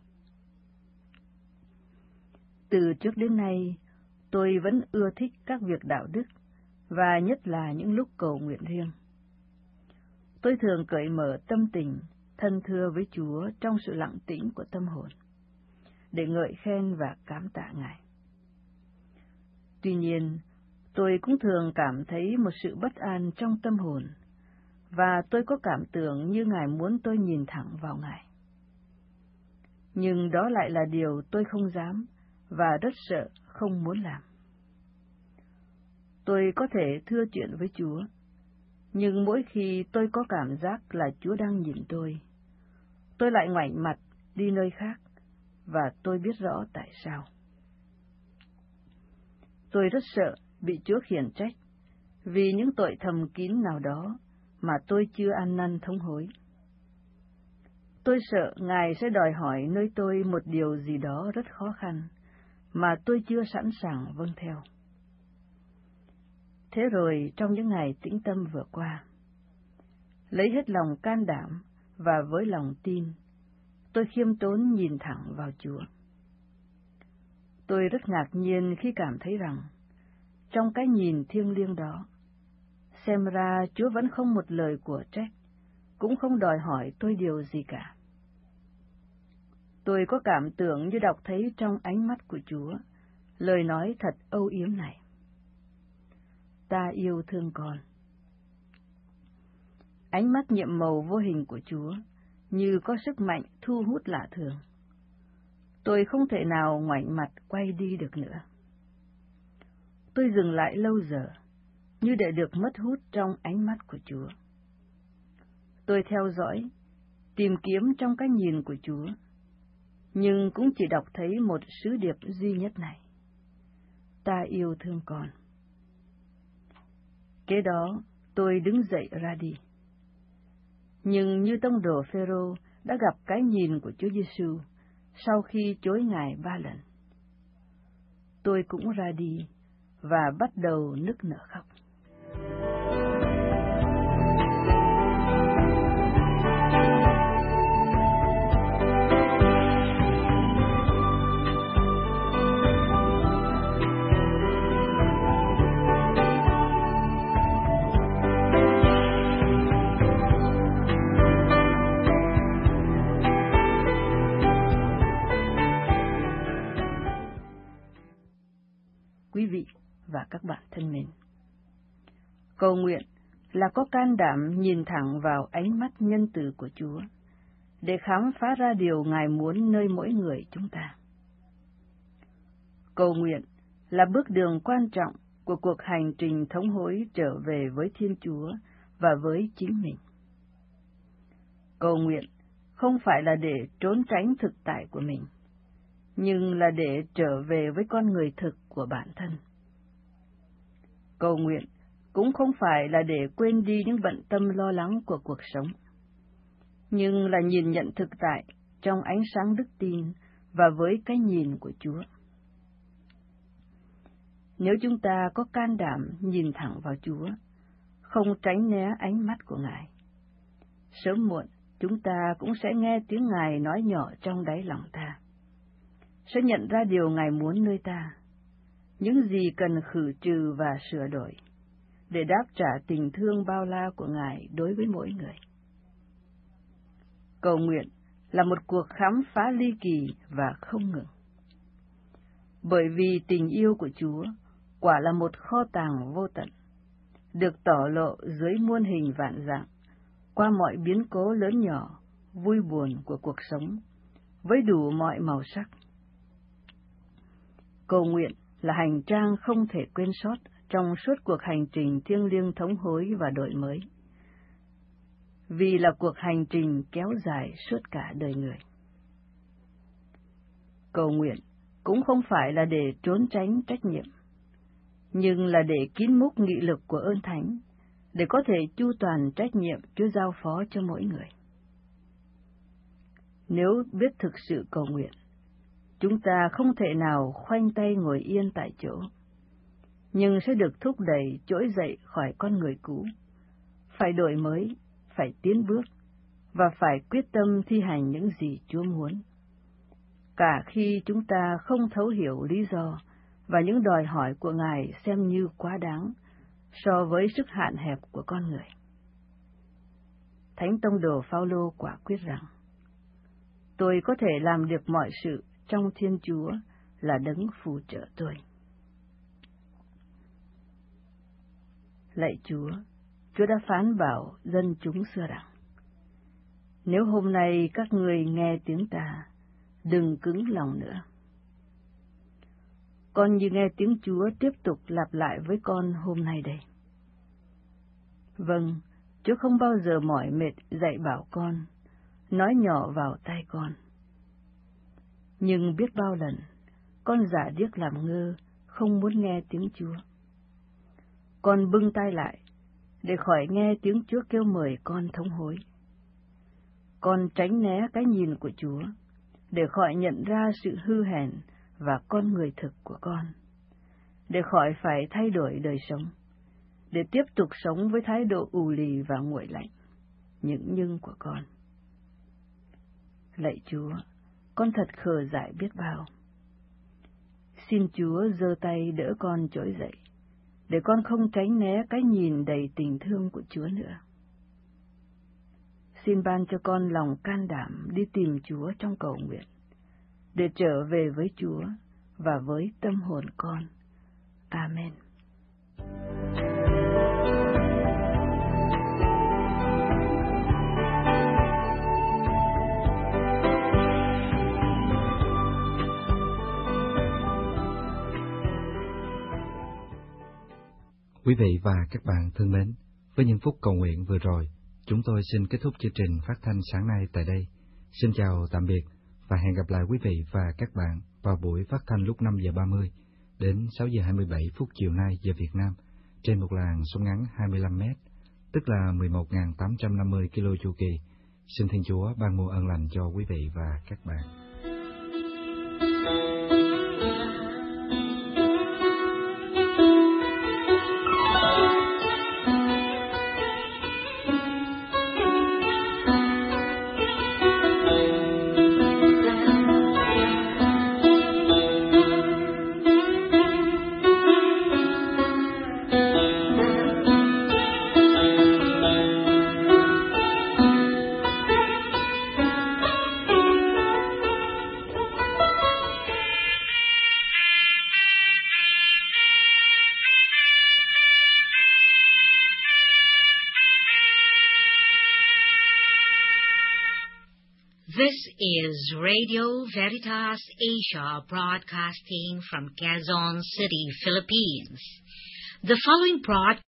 Từ trước đến nay, tôi vẫn ưa thích các việc đạo đức, và nhất là những lúc cầu nguyện riêng. Tôi thường cởi mở tâm tình, thân thưa với Chúa trong sự lặng tĩnh của tâm hồn, để ngợi khen và cảm tạ Ngài. Tuy nhiên, tôi cũng thường cảm thấy một sự bất an trong tâm hồn, và tôi có cảm tưởng như Ngài muốn tôi nhìn thẳng vào Ngài. Nhưng đó lại là điều tôi không dám và rất sợ không muốn làm. Tôi có thể thưa chuyện với Chúa, nhưng mỗi khi tôi có cảm giác là Chúa đang nhìn tôi lại ngoảnh mặt đi nơi khác, và tôi biết rõ tại sao. Tôi rất sợ bị Chúa khiển trách vì những tội thầm kín nào đó mà tôi chưa ăn năn thống hối. Tôi sợ Ngài sẽ đòi hỏi nơi tôi một điều gì đó rất khó khăn mà tôi chưa sẵn sàng vâng theo. Thế rồi trong những ngày tĩnh tâm vừa qua, lấy hết lòng can đảm và với lòng tin, tôi khiêm tốn nhìn thẳng vào Chúa. Tôi rất ngạc nhiên khi cảm thấy rằng, trong cái nhìn thiêng liêng đó, xem ra Chúa vẫn không một lời của trách, cũng không đòi hỏi tôi điều gì cả. Tôi có cảm tưởng như đọc thấy trong ánh mắt của Chúa lời nói thật âu yếm này: ta yêu thương con. Ánh mắt nhiệm màu vô hình của Chúa như có sức mạnh thu hút lạ thường. Tôi không thể nào ngoảnh mặt quay đi được nữa. Tôi dừng lại lâu giờ, như để được mất hút trong ánh mắt của Chúa. Tôi theo dõi, tìm kiếm trong cái nhìn của Chúa, nhưng cũng chỉ đọc thấy một sứ điệp duy nhất này: ta yêu thương con. Kế đó, tôi đứng dậy ra đi. Nhưng như tông đồ Phêrô đã gặp cái nhìn của Chúa Giêsu sau khi chối Ngài 3 lần, tôi cũng ra đi và bắt đầu nức nở khóc. Quý vị và các bạn thân mến, cầu nguyện là có can đảm nhìn thẳng vào ánh mắt nhân từ của Chúa để khám phá ra điều Ngài muốn nơi mỗi người chúng ta. Cầu nguyện là bước đường quan trọng của cuộc hành trình thống hối trở về với Thiên Chúa và với chính mình. Cầu nguyện không phải là để trốn tránh thực tại của mình, nhưng là để trở về với con người thực của bản thân. Cầu nguyện cũng không phải là để quên đi những bận tâm lo lắng của cuộc sống, nhưng là nhìn nhận thực tại trong ánh sáng đức tin và với cái nhìn của Chúa. Nếu chúng ta có can đảm nhìn thẳng vào Chúa, không tránh né ánh mắt của Ngài, sớm muộn chúng ta cũng sẽ nghe tiếng Ngài nói nhỏ trong đáy lòng ta, sẽ nhận ra điều Ngài muốn nơi ta, những gì cần khử trừ và sửa đổi, để đáp trả tình thương bao la của Ngài đối với mỗi người. Cầu nguyện là một cuộc khám phá ly kỳ và không ngừng. Bởi vì tình yêu của Chúa quả là một kho tàng vô tận, được tỏ lộ dưới muôn hình vạn dạng, qua mọi biến cố lớn nhỏ, vui buồn của cuộc sống, với đủ mọi màu sắc. Cầu nguyện là hành trang không thể quên sót trong suốt cuộc hành trình thiêng liêng thống hối và đổi mới, vì là cuộc hành trình kéo dài suốt cả đời người. Cầu nguyện cũng không phải là để trốn tránh trách nhiệm, nhưng là để kín múc nghị lực của ơn thánh, để có thể chu toàn trách nhiệm Chúa giao phó cho mỗi người. Nếu biết thực sự cầu nguyện, chúng ta không thể nào khoanh tay ngồi yên tại chỗ, nhưng sẽ được thúc đẩy trỗi dậy khỏi con người cũ, phải đổi mới, phải tiến bước, và phải quyết tâm thi hành những gì Chúa muốn. Cả khi chúng ta không thấu hiểu lý do và những đòi hỏi của Ngài xem như quá đáng so với sức hạn hẹp của con người. Thánh tông đồ Phao-lô quả quyết rằng, tôi có thể làm được mọi sự trong Thiên Chúa là đấng phù trợ tôi. Lạy Chúa, Chúa đã phán bảo dân chúng xưa rằng, nếu hôm nay các ngươi nghe tiếng ta, đừng cứng lòng nữa. Con như nghe tiếng Chúa tiếp tục lặp lại với con hôm nay đây. Vâng, Chúa không bao giờ mỏi mệt dạy bảo con, nói nhỏ vào tai con. Nhưng biết bao lần, con giả điếc làm ngơ, không muốn nghe tiếng Chúa. Con bưng tai lại, để khỏi nghe tiếng Chúa kêu mời con thống hối. Con tránh né cái nhìn của Chúa, để khỏi nhận ra sự hư hèn và con người thực của con, để khỏi phải thay đổi đời sống, để tiếp tục sống với thái độ ù lì và nguội lạnh, những nhưng của con. Lạy Chúa, con thật khờ dại biết bao. Xin Chúa giơ tay đỡ con trỗi dậy, để con không tránh né cái nhìn đầy tình thương của Chúa nữa. Xin ban cho con lòng can đảm đi tìm Chúa trong cầu nguyện, để trở về với Chúa và với tâm hồn con. Amen. Quý vị và các bạn thân mến, với những phút cầu nguyện vừa rồi, chúng tôi xin kết thúc chương trình phát thanh sáng nay tại đây. Xin chào tạm biệt và hẹn gặp lại quý vị và các bạn vào buổi phát thanh lúc 5 giờ 30 đến 6 giờ 27 phút chiều nay giờ Việt Nam trên một làn sóng ngắn 25 m, tức là 11.850 kilo chu kỳ. Xin Thiên Chúa ban muôn ơn lành cho quý vị và các bạn. This is Radio Veritas Asia, broadcasting from Quezon City, Philippines. The following broadcast